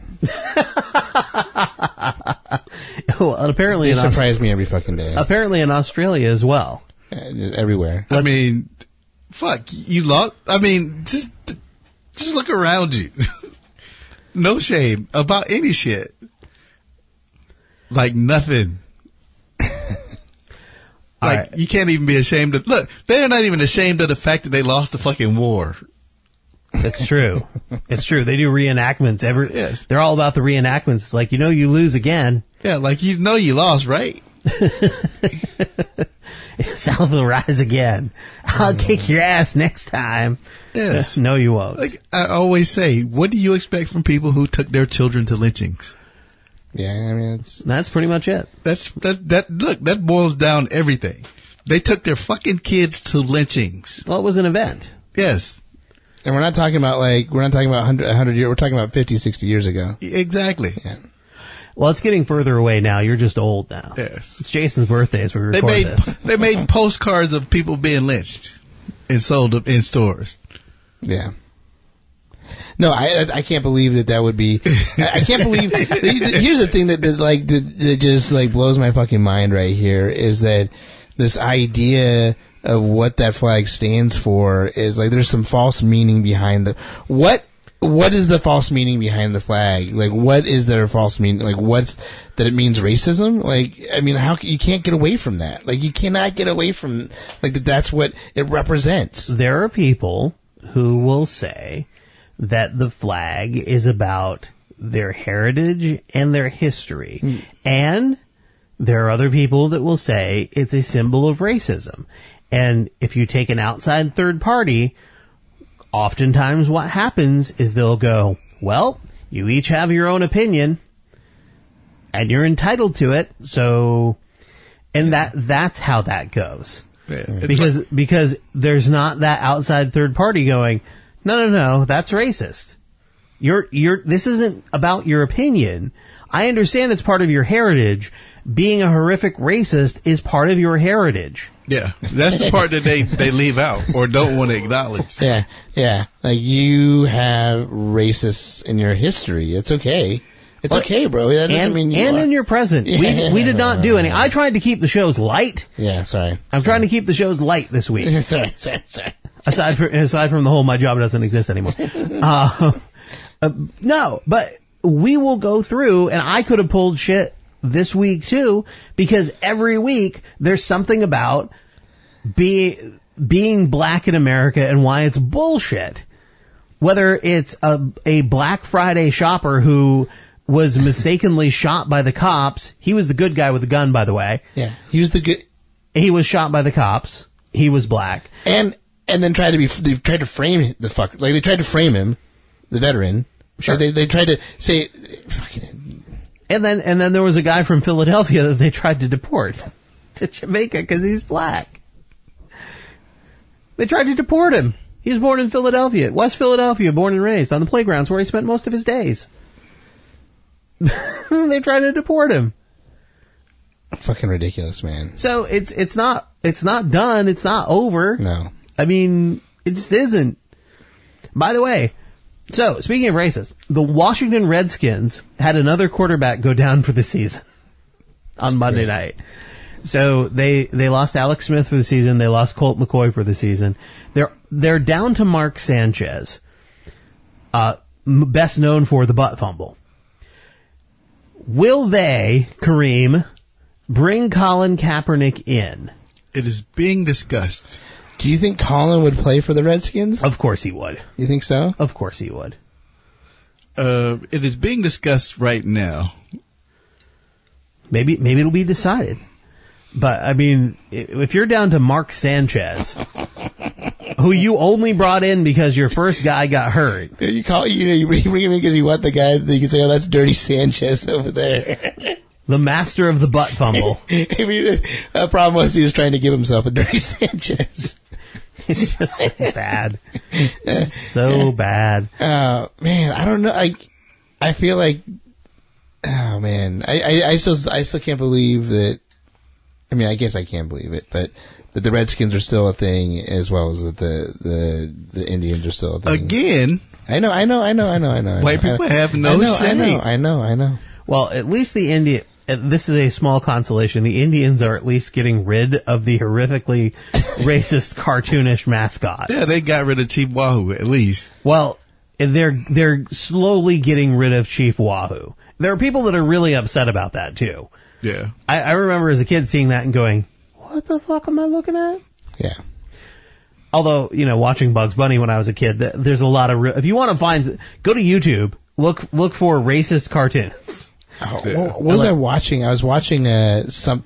Well, apparently they surprise me every fucking day. Apparently in Australia as well. Everywhere. I mean, fuck, you lost. I mean, just look around you. No shame about any shit. Like nothing. Like, right. You can't even be ashamed of... Look, they're not even ashamed of the fact that they lost the fucking war. It's true. It's true. They do reenactments. Yes. They're all about the reenactments. It's like, you lose again. Yeah, like, you lost, right? South will rise again. I'll kick your ass next time. Yes. No, you won't. Like I always say, what do you expect from people who took their children to lynchings? Yeah, I mean, that's pretty much it. That boils down everything. They took their fucking kids to lynchings. Well, it was an event. Yes. And we're not talking about 100 years, we're talking about 50, 60 years ago. Exactly. Yeah. Well, it's getting further away now. You're just old now. Yes. It's Jason's birthday as we record this. They made postcards of people being lynched and sold them in stores. Yeah. No, I can't believe that would be. I can't believe. Here's the thing that just like blows my fucking mind right here is that this idea of what that flag stands for is like there's some false meaning behind what is the false meaning behind the flag? Like, what is there false meaning? Like, what's that it means racism? Like, I mean, you can't get away from that. Like, you cannot get away from like that's what it represents. There are people who will say that the flag is about their heritage and their history. And there are other people that will say it's a symbol of racism. And if you take an outside third party, oftentimes what happens is they'll go, well, you each have your own opinion and you're entitled to it. So, and that's how that goes. Because there's not that outside third party going, no, that's racist. This isn't about your opinion. I understand it's part of your heritage. Being a horrific racist is part of your heritage. Yeah, that's the part that they leave out or don't want to acknowledge. Yeah. Like, you have racists in your history. It's okay. It's okay, bro. That doesn't mean you are. in your present. We did not do any. I tried to keep the shows light. Yeah, sorry. I'm trying to keep the shows light this week. sorry. Aside from the whole my job doesn't exist anymore. No, but we will go through, and I could have pulled shit this week too, because every week there's something about being black in America and why it's bullshit. Whether it's a Black Friday shopper who was mistakenly shot by the cops. He was the good guy with the gun, by the way. Yeah, he was the good. He was shot by the cops. He was black, and then they tried to frame the fucker. Like, they tried to frame him, the veteran. Sure. They tried to say, and then there was a guy from Philadelphia that they tried to deport to Jamaica because he's black. They tried to deport him. He was born in Philadelphia, West Philadelphia, born and raised on the playgrounds where he spent most of his days. They tried to deport him. Fucking ridiculous, man. So it's not done. It's not over. No. I mean, it just isn't. By the way, so speaking of racists, the Washington Redskins had another quarterback go down for the season on Monday night. So they lost Alex Smith for the season. They lost Colt McCoy for the season. They're down to Mark Sanchez, best known for the butt fumble. Will they, Kareem, bring Colin Kaepernick in? It is being discussed. Do you think Colin would play for the Redskins? Of course he would. You think so? Of course he would. It is being discussed right now. Maybe it'll be decided. But, I mean, if you're down to Mark Sanchez, who you only brought in because your first guy got hurt. You bring him in because you want the guy that you can say, oh, that's Dirty Sanchez over there. The master of the butt fumble. I mean, the problem was he was trying to give himself a Dirty Sanchez. It's just so bad. So bad. Man, I don't know. I feel like, oh man, I still can't believe that. I mean, I guess I can't believe it, but that the Redskins are still a thing, as well as that the Indians are still a thing. Again, I know. White people have no shame. I know. Well, at least the Indian. This is a small consolation. The Indians are at least getting rid of the horrifically racist, cartoonish mascot. Yeah, they got rid of Chief Wahoo, at least. Well, they're slowly getting rid of Chief Wahoo. There are people that are really upset about that, too. Yeah. I remember as a kid seeing that and going, what the fuck am I looking at? Yeah. Although, watching Bugs Bunny when I was a kid, there's a lot of... if you want to go to YouTube, look for racist cartoons. Oh, yeah. What was I watching? I was watching the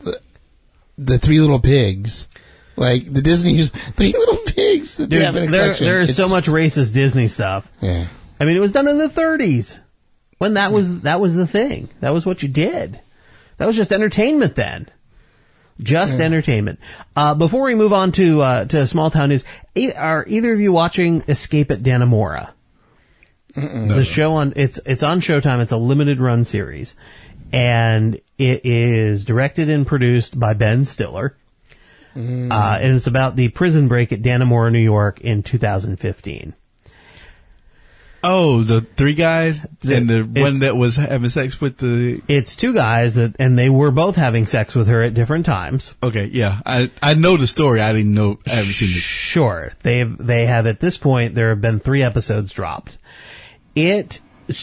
Three Little Pigs. Like, the Disney's Three Little Pigs. Dude, there is so much racist Disney stuff. Yeah. I mean, it was done in the 30s. When that was the thing. That was what you did. That was just entertainment then. Just entertainment. Before we move on to small town news, are either of you watching Escape at Dannemora? No. The show it's on Showtime. It's a limited run series, and it is directed and produced by Ben Stiller. And it's about the prison break at Dannemora, New York in 2015. Oh, the three guys and the one that was having sex with the... It's two guys, and they were both having sex with her at different times. Okay, yeah. I know the story. I haven't seen it. Sure. They have, at this point, there have been 3 episodes dropped. It is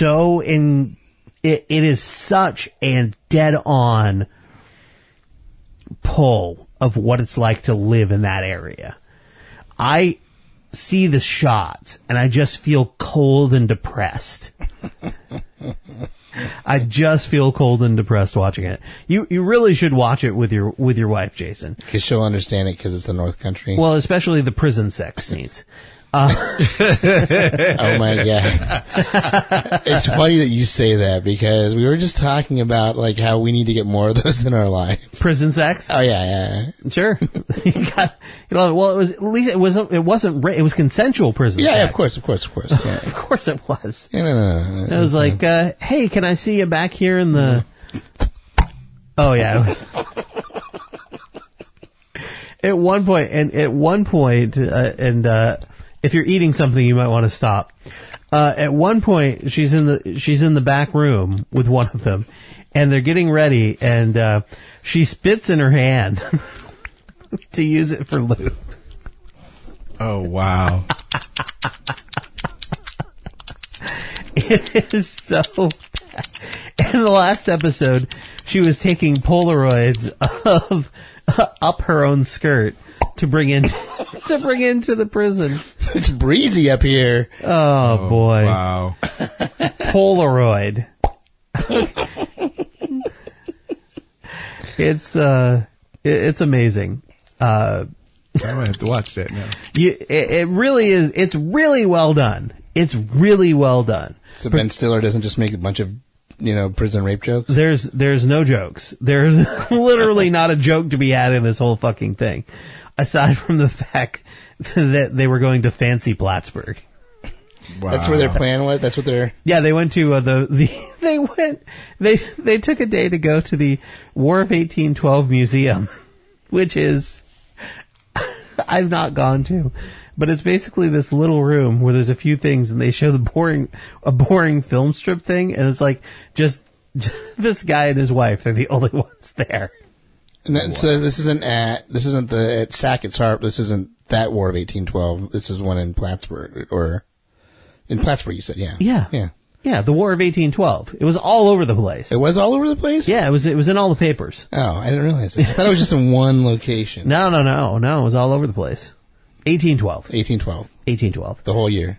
such a dead-on pull of what it's like to live in that area. I see the shots and I just feel cold and depressed. I just feel cold and depressed watching it. You really should watch it with your wife, Jason, because she'll understand it because it's the North Country. Well, especially the prison sex scenes. Oh my god! It's funny that you say that because we were just talking about like how we need to get more of those in our life. Prison sex? Oh yeah. Sure. Well, it was at least it was consensual prison sex. Yeah, of course. Yeah. Of course it was. Yeah, no. It was like, hey, can I see you back here in the? Oh yeah. It was. At one point, if you're eating something, you might want to stop. At one point, she's in the back room with one of them, and they're getting ready, and she spits in her hand to use it for lube. Oh wow! It is so bad. In the last episode, she was taking Polaroids of up her own skirt to bring into the prison. It's breezy up here. Oh boy! Wow! Polaroid. It's amazing. I might have to watch that now. It really is. It's really well done. It's really well done. So Ben Stiller doesn't just make a bunch of prison rape jokes? There's no jokes. There's literally not a joke to be had in this whole fucking thing. Aside from the fact that they were going to fancy Plattsburgh. Wow. That's where their plan was? That's what they're... Yeah, they went to they took a day to go to the War of 1812 Museum, which is... I've not gone to. But it's basically this little room where there's a few things, and they show a boring film strip thing, and it's like just this guy and his wife. They're the only ones there. And so this isn't at Sackett's Harp. This isn't that War of 1812. This is one in Plattsburgh, or in Plattsburgh. You said, yeah, yeah. The War of 1812. It was all over the place. It was all over the place. Yeah, it was in all the papers. Oh, I didn't realize that. I thought it was just in one location. No. It was all over the place. 1812. The whole year.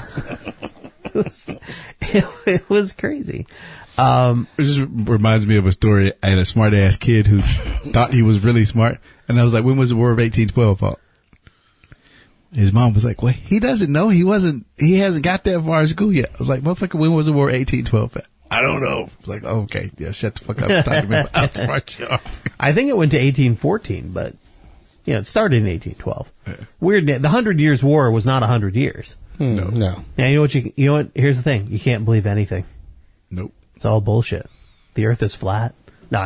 It was crazy. It just reminds me of a story. I had a smart ass kid who thought he was really smart, and I was like, "When was the War of 1812 fought?" His mom was like, "Well, he doesn't know. He hasn't got that far in school yet." I was like, "Motherfucker, when was the War of 1812 at?" I don't know. I was like, oh, "Okay, yeah, shut the fuck up." Talk to me about how smart you are. I think it went to 1814, but it started in 1812. Yeah. Weird. The 100 Years' War was not 100 years. No. Now you know what? Here's the thing: you can't believe anything. Nope. It's all bullshit. The Earth is flat. No,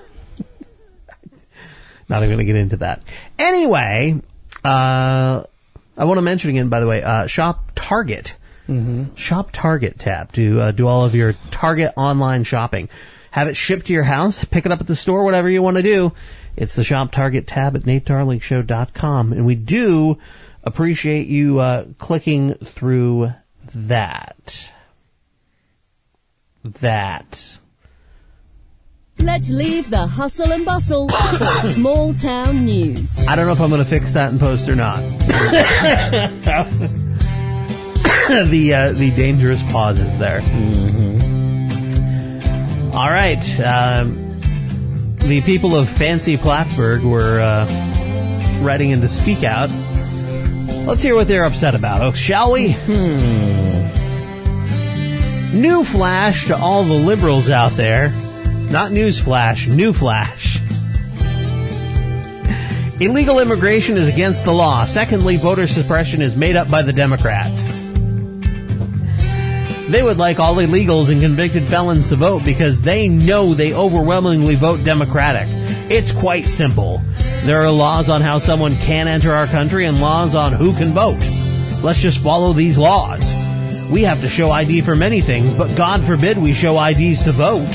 not even going to get into that. Anyway, I want to mention again, by the way, Shop Target. Mm-hmm. Shop Target tab to do all of your Target online shopping. Have it shipped to your house, pick it up at the store, whatever you want to do. It's the Shop Target tab at NateDarlingShow.com. And we do appreciate you clicking through that. Let's leave the hustle and bustle for small town news. I don't know if I'm going to fix that in post or not. The dangerous pauses there. Mm-hmm. All right. The people of fancy Plattsburgh were writing in to speak out. Let's hear what they're upset about, shall we? New flash to all the liberals out there. Not news flash, new flash. Illegal immigration is against the law. Secondly, voter suppression is made up by the Democrats. They would like all illegals and convicted felons to vote because they know they overwhelmingly vote Democratic. It's quite simple. There are laws on how someone can enter our country and laws on who can vote. Let's just follow these laws. We have to show ID for many things, but God forbid we show IDs to vote.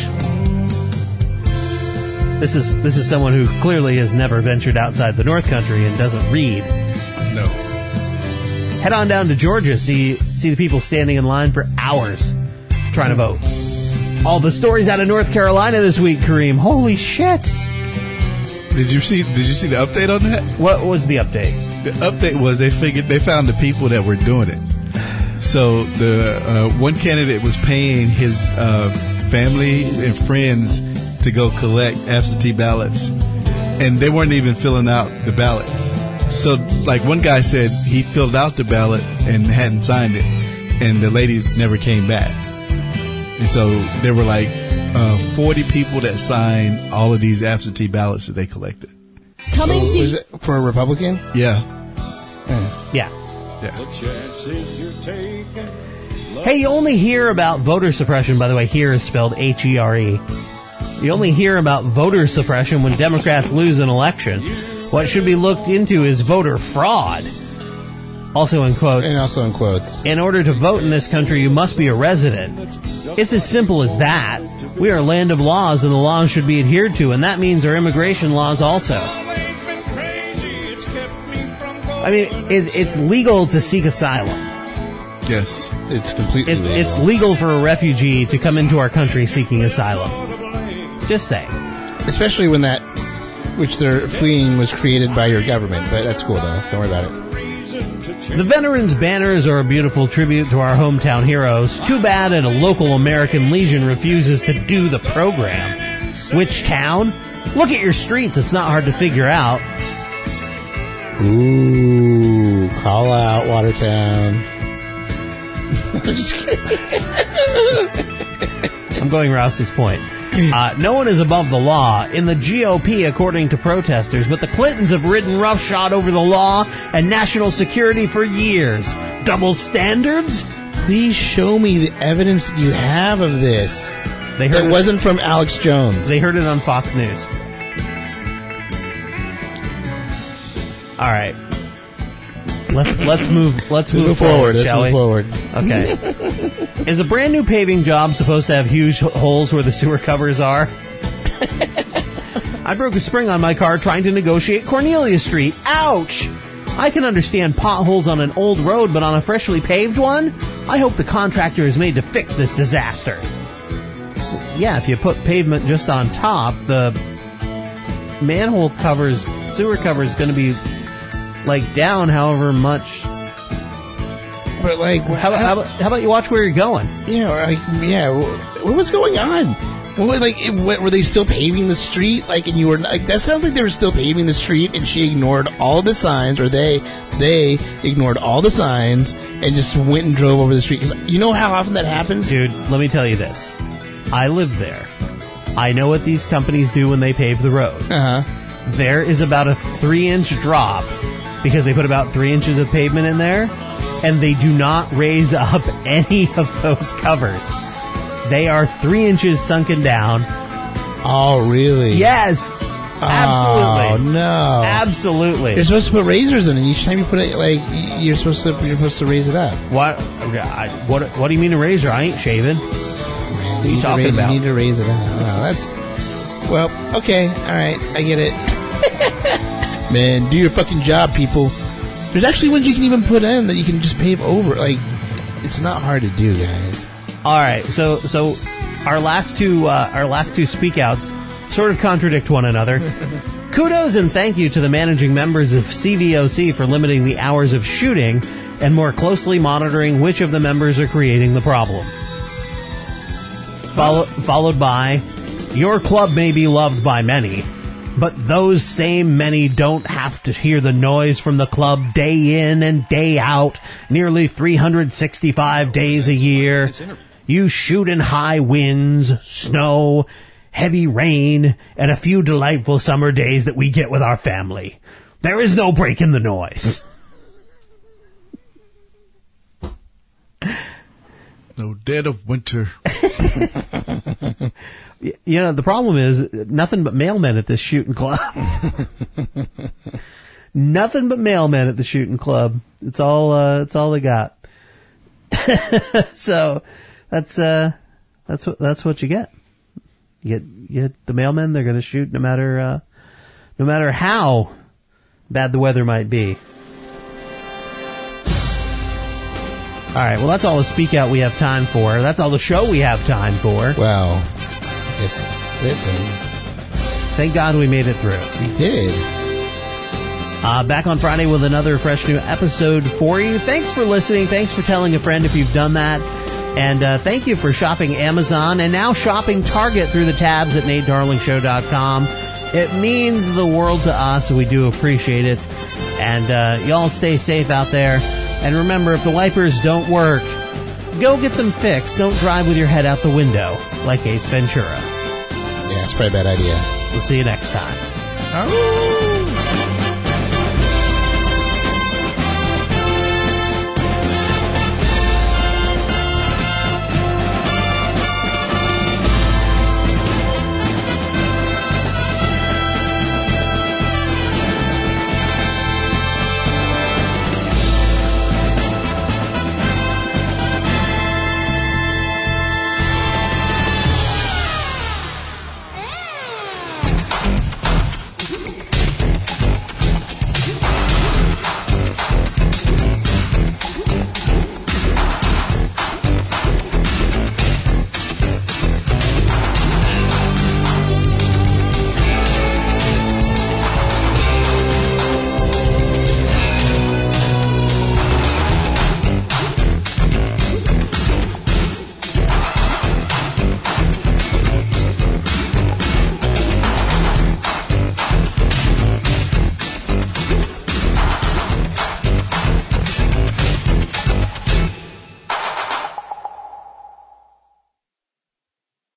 This is someone who clearly has never ventured outside the North Country and doesn't read. No. Head on down to Georgia, see the people standing in line for hours trying to vote. All the stories out of North Carolina this week, Kareem. Holy shit. Did you see the update on that? What was the update? The update was they found the people that were doing it. So the one candidate was paying his family and friends to go collect absentee ballots, and they weren't even filling out the ballots. So, like, one guy said he filled out the ballot and hadn't signed it, and the lady never came back. And so there were like 40 people that signed all of these absentee ballots that they collected. Coming to Was it for a Republican? Yeah. Yeah. Yeah. Hey, you only hear about voter suppression, by the way, here is spelled H-E-R-E. You only hear about voter suppression when Democrats lose an election. What should be looked into is voter fraud. Also in quotes. And also in quotes. In order to vote in this country, you must be a resident. It's as simple as that. We are a land of laws, and the laws should be adhered to, and that means our immigration laws also. I mean, it's legal to seek asylum. Yes. It's completely legal. It's legal for a refugee to come into our country seeking asylum. Just saying. Especially when that which they're fleeing was created by your government, but that's cool though. Don't worry about it. The Veterans Banners are a beautiful tribute to our hometown heroes. Too bad that a local American Legion refuses to do the program. Which town? Look at your streets. It's not hard to figure out. Ooh, call out Watertown. I'm just kidding. I'm going Rouse's point. No one is above the law in the GOP, according to protesters, but the Clintons have ridden roughshod over the law and national security for years. Double standards? Please show me the evidence you have of this. It wasn't from Alex Jones. They heard it on Fox News. All right. Let's move forward, shall we? Okay. Is a brand new paving job supposed to have huge holes where the sewer covers are? I broke a spring on my car trying to negotiate Cornelia Street. Ouch! I can understand potholes on an old road, but on a freshly paved one? I hope the contractor is made to fix this disaster. Yeah, if you put pavement just on top, the manhole covers, sewer cover is going to be like down however much. But like, how about you watch where you're going? Yeah, what was going on? Were they still paving the street? Like, and you were like, that sounds like they were still paving the street, and she ignored all the signs, or they ignored all the signs and just went and drove over the street. Because you know how often that happens, dude. Let me tell you this: I live there. I know what these companies do when they pave the road. There is about a 3-inch drop because they put about 3 inches of pavement in there, and they do not raise up any of those covers. They are 3 inches sunken down. Oh, really? Yes. Absolutely. Oh, no. Absolutely. You're supposed to put razors in it. Each time you put it, like, you're supposed to raise it up. What do you mean a razor? I ain't shaving. What are you talking about? You need to raise it up. Oh, that's... Well, okay. All right. I get it. Man, do your fucking job, people. There's actually ones you can even put in that you can just pave over. Like, it's not hard to do, guys. All right, so our last two speak outs sort of contradict one another. Kudos and thank you to the managing members of CVOC for limiting the hours of shooting and more closely monitoring which of the members are creating the problem. Followed by, your club may be loved by many, but those same many don't have to hear the noise from the club day in and day out, nearly 365 days a year. You shoot in high winds, snow, heavy rain, and a few delightful summer days that we get with our family. There is no break in the noise. No dead of winter. You know, the problem is nothing but mailmen at this shooting club. Nothing but mailmen at the shooting club. It's all they got. So that's what you get. You get the mailmen. They're going to shoot no matter how bad the weather might be. All right. Well, that's all the speak out we have time for. That's all the show we have time for. Well, it's it then. Thank God we made it through. We did. Back on Friday with another fresh new episode for you. Thanks for listening. Thanks for telling a friend if you've done that. And thank you for shopping Amazon and now shopping Target through the tabs at NateDarlingShow.com. It means the world to us, so we do appreciate it. And y'all stay safe out there. And remember, if the wipers don't work, go get them fixed. Don't drive with your head out the window like Ace Ventura. Yeah, it's probably a bad idea. We'll see you next time.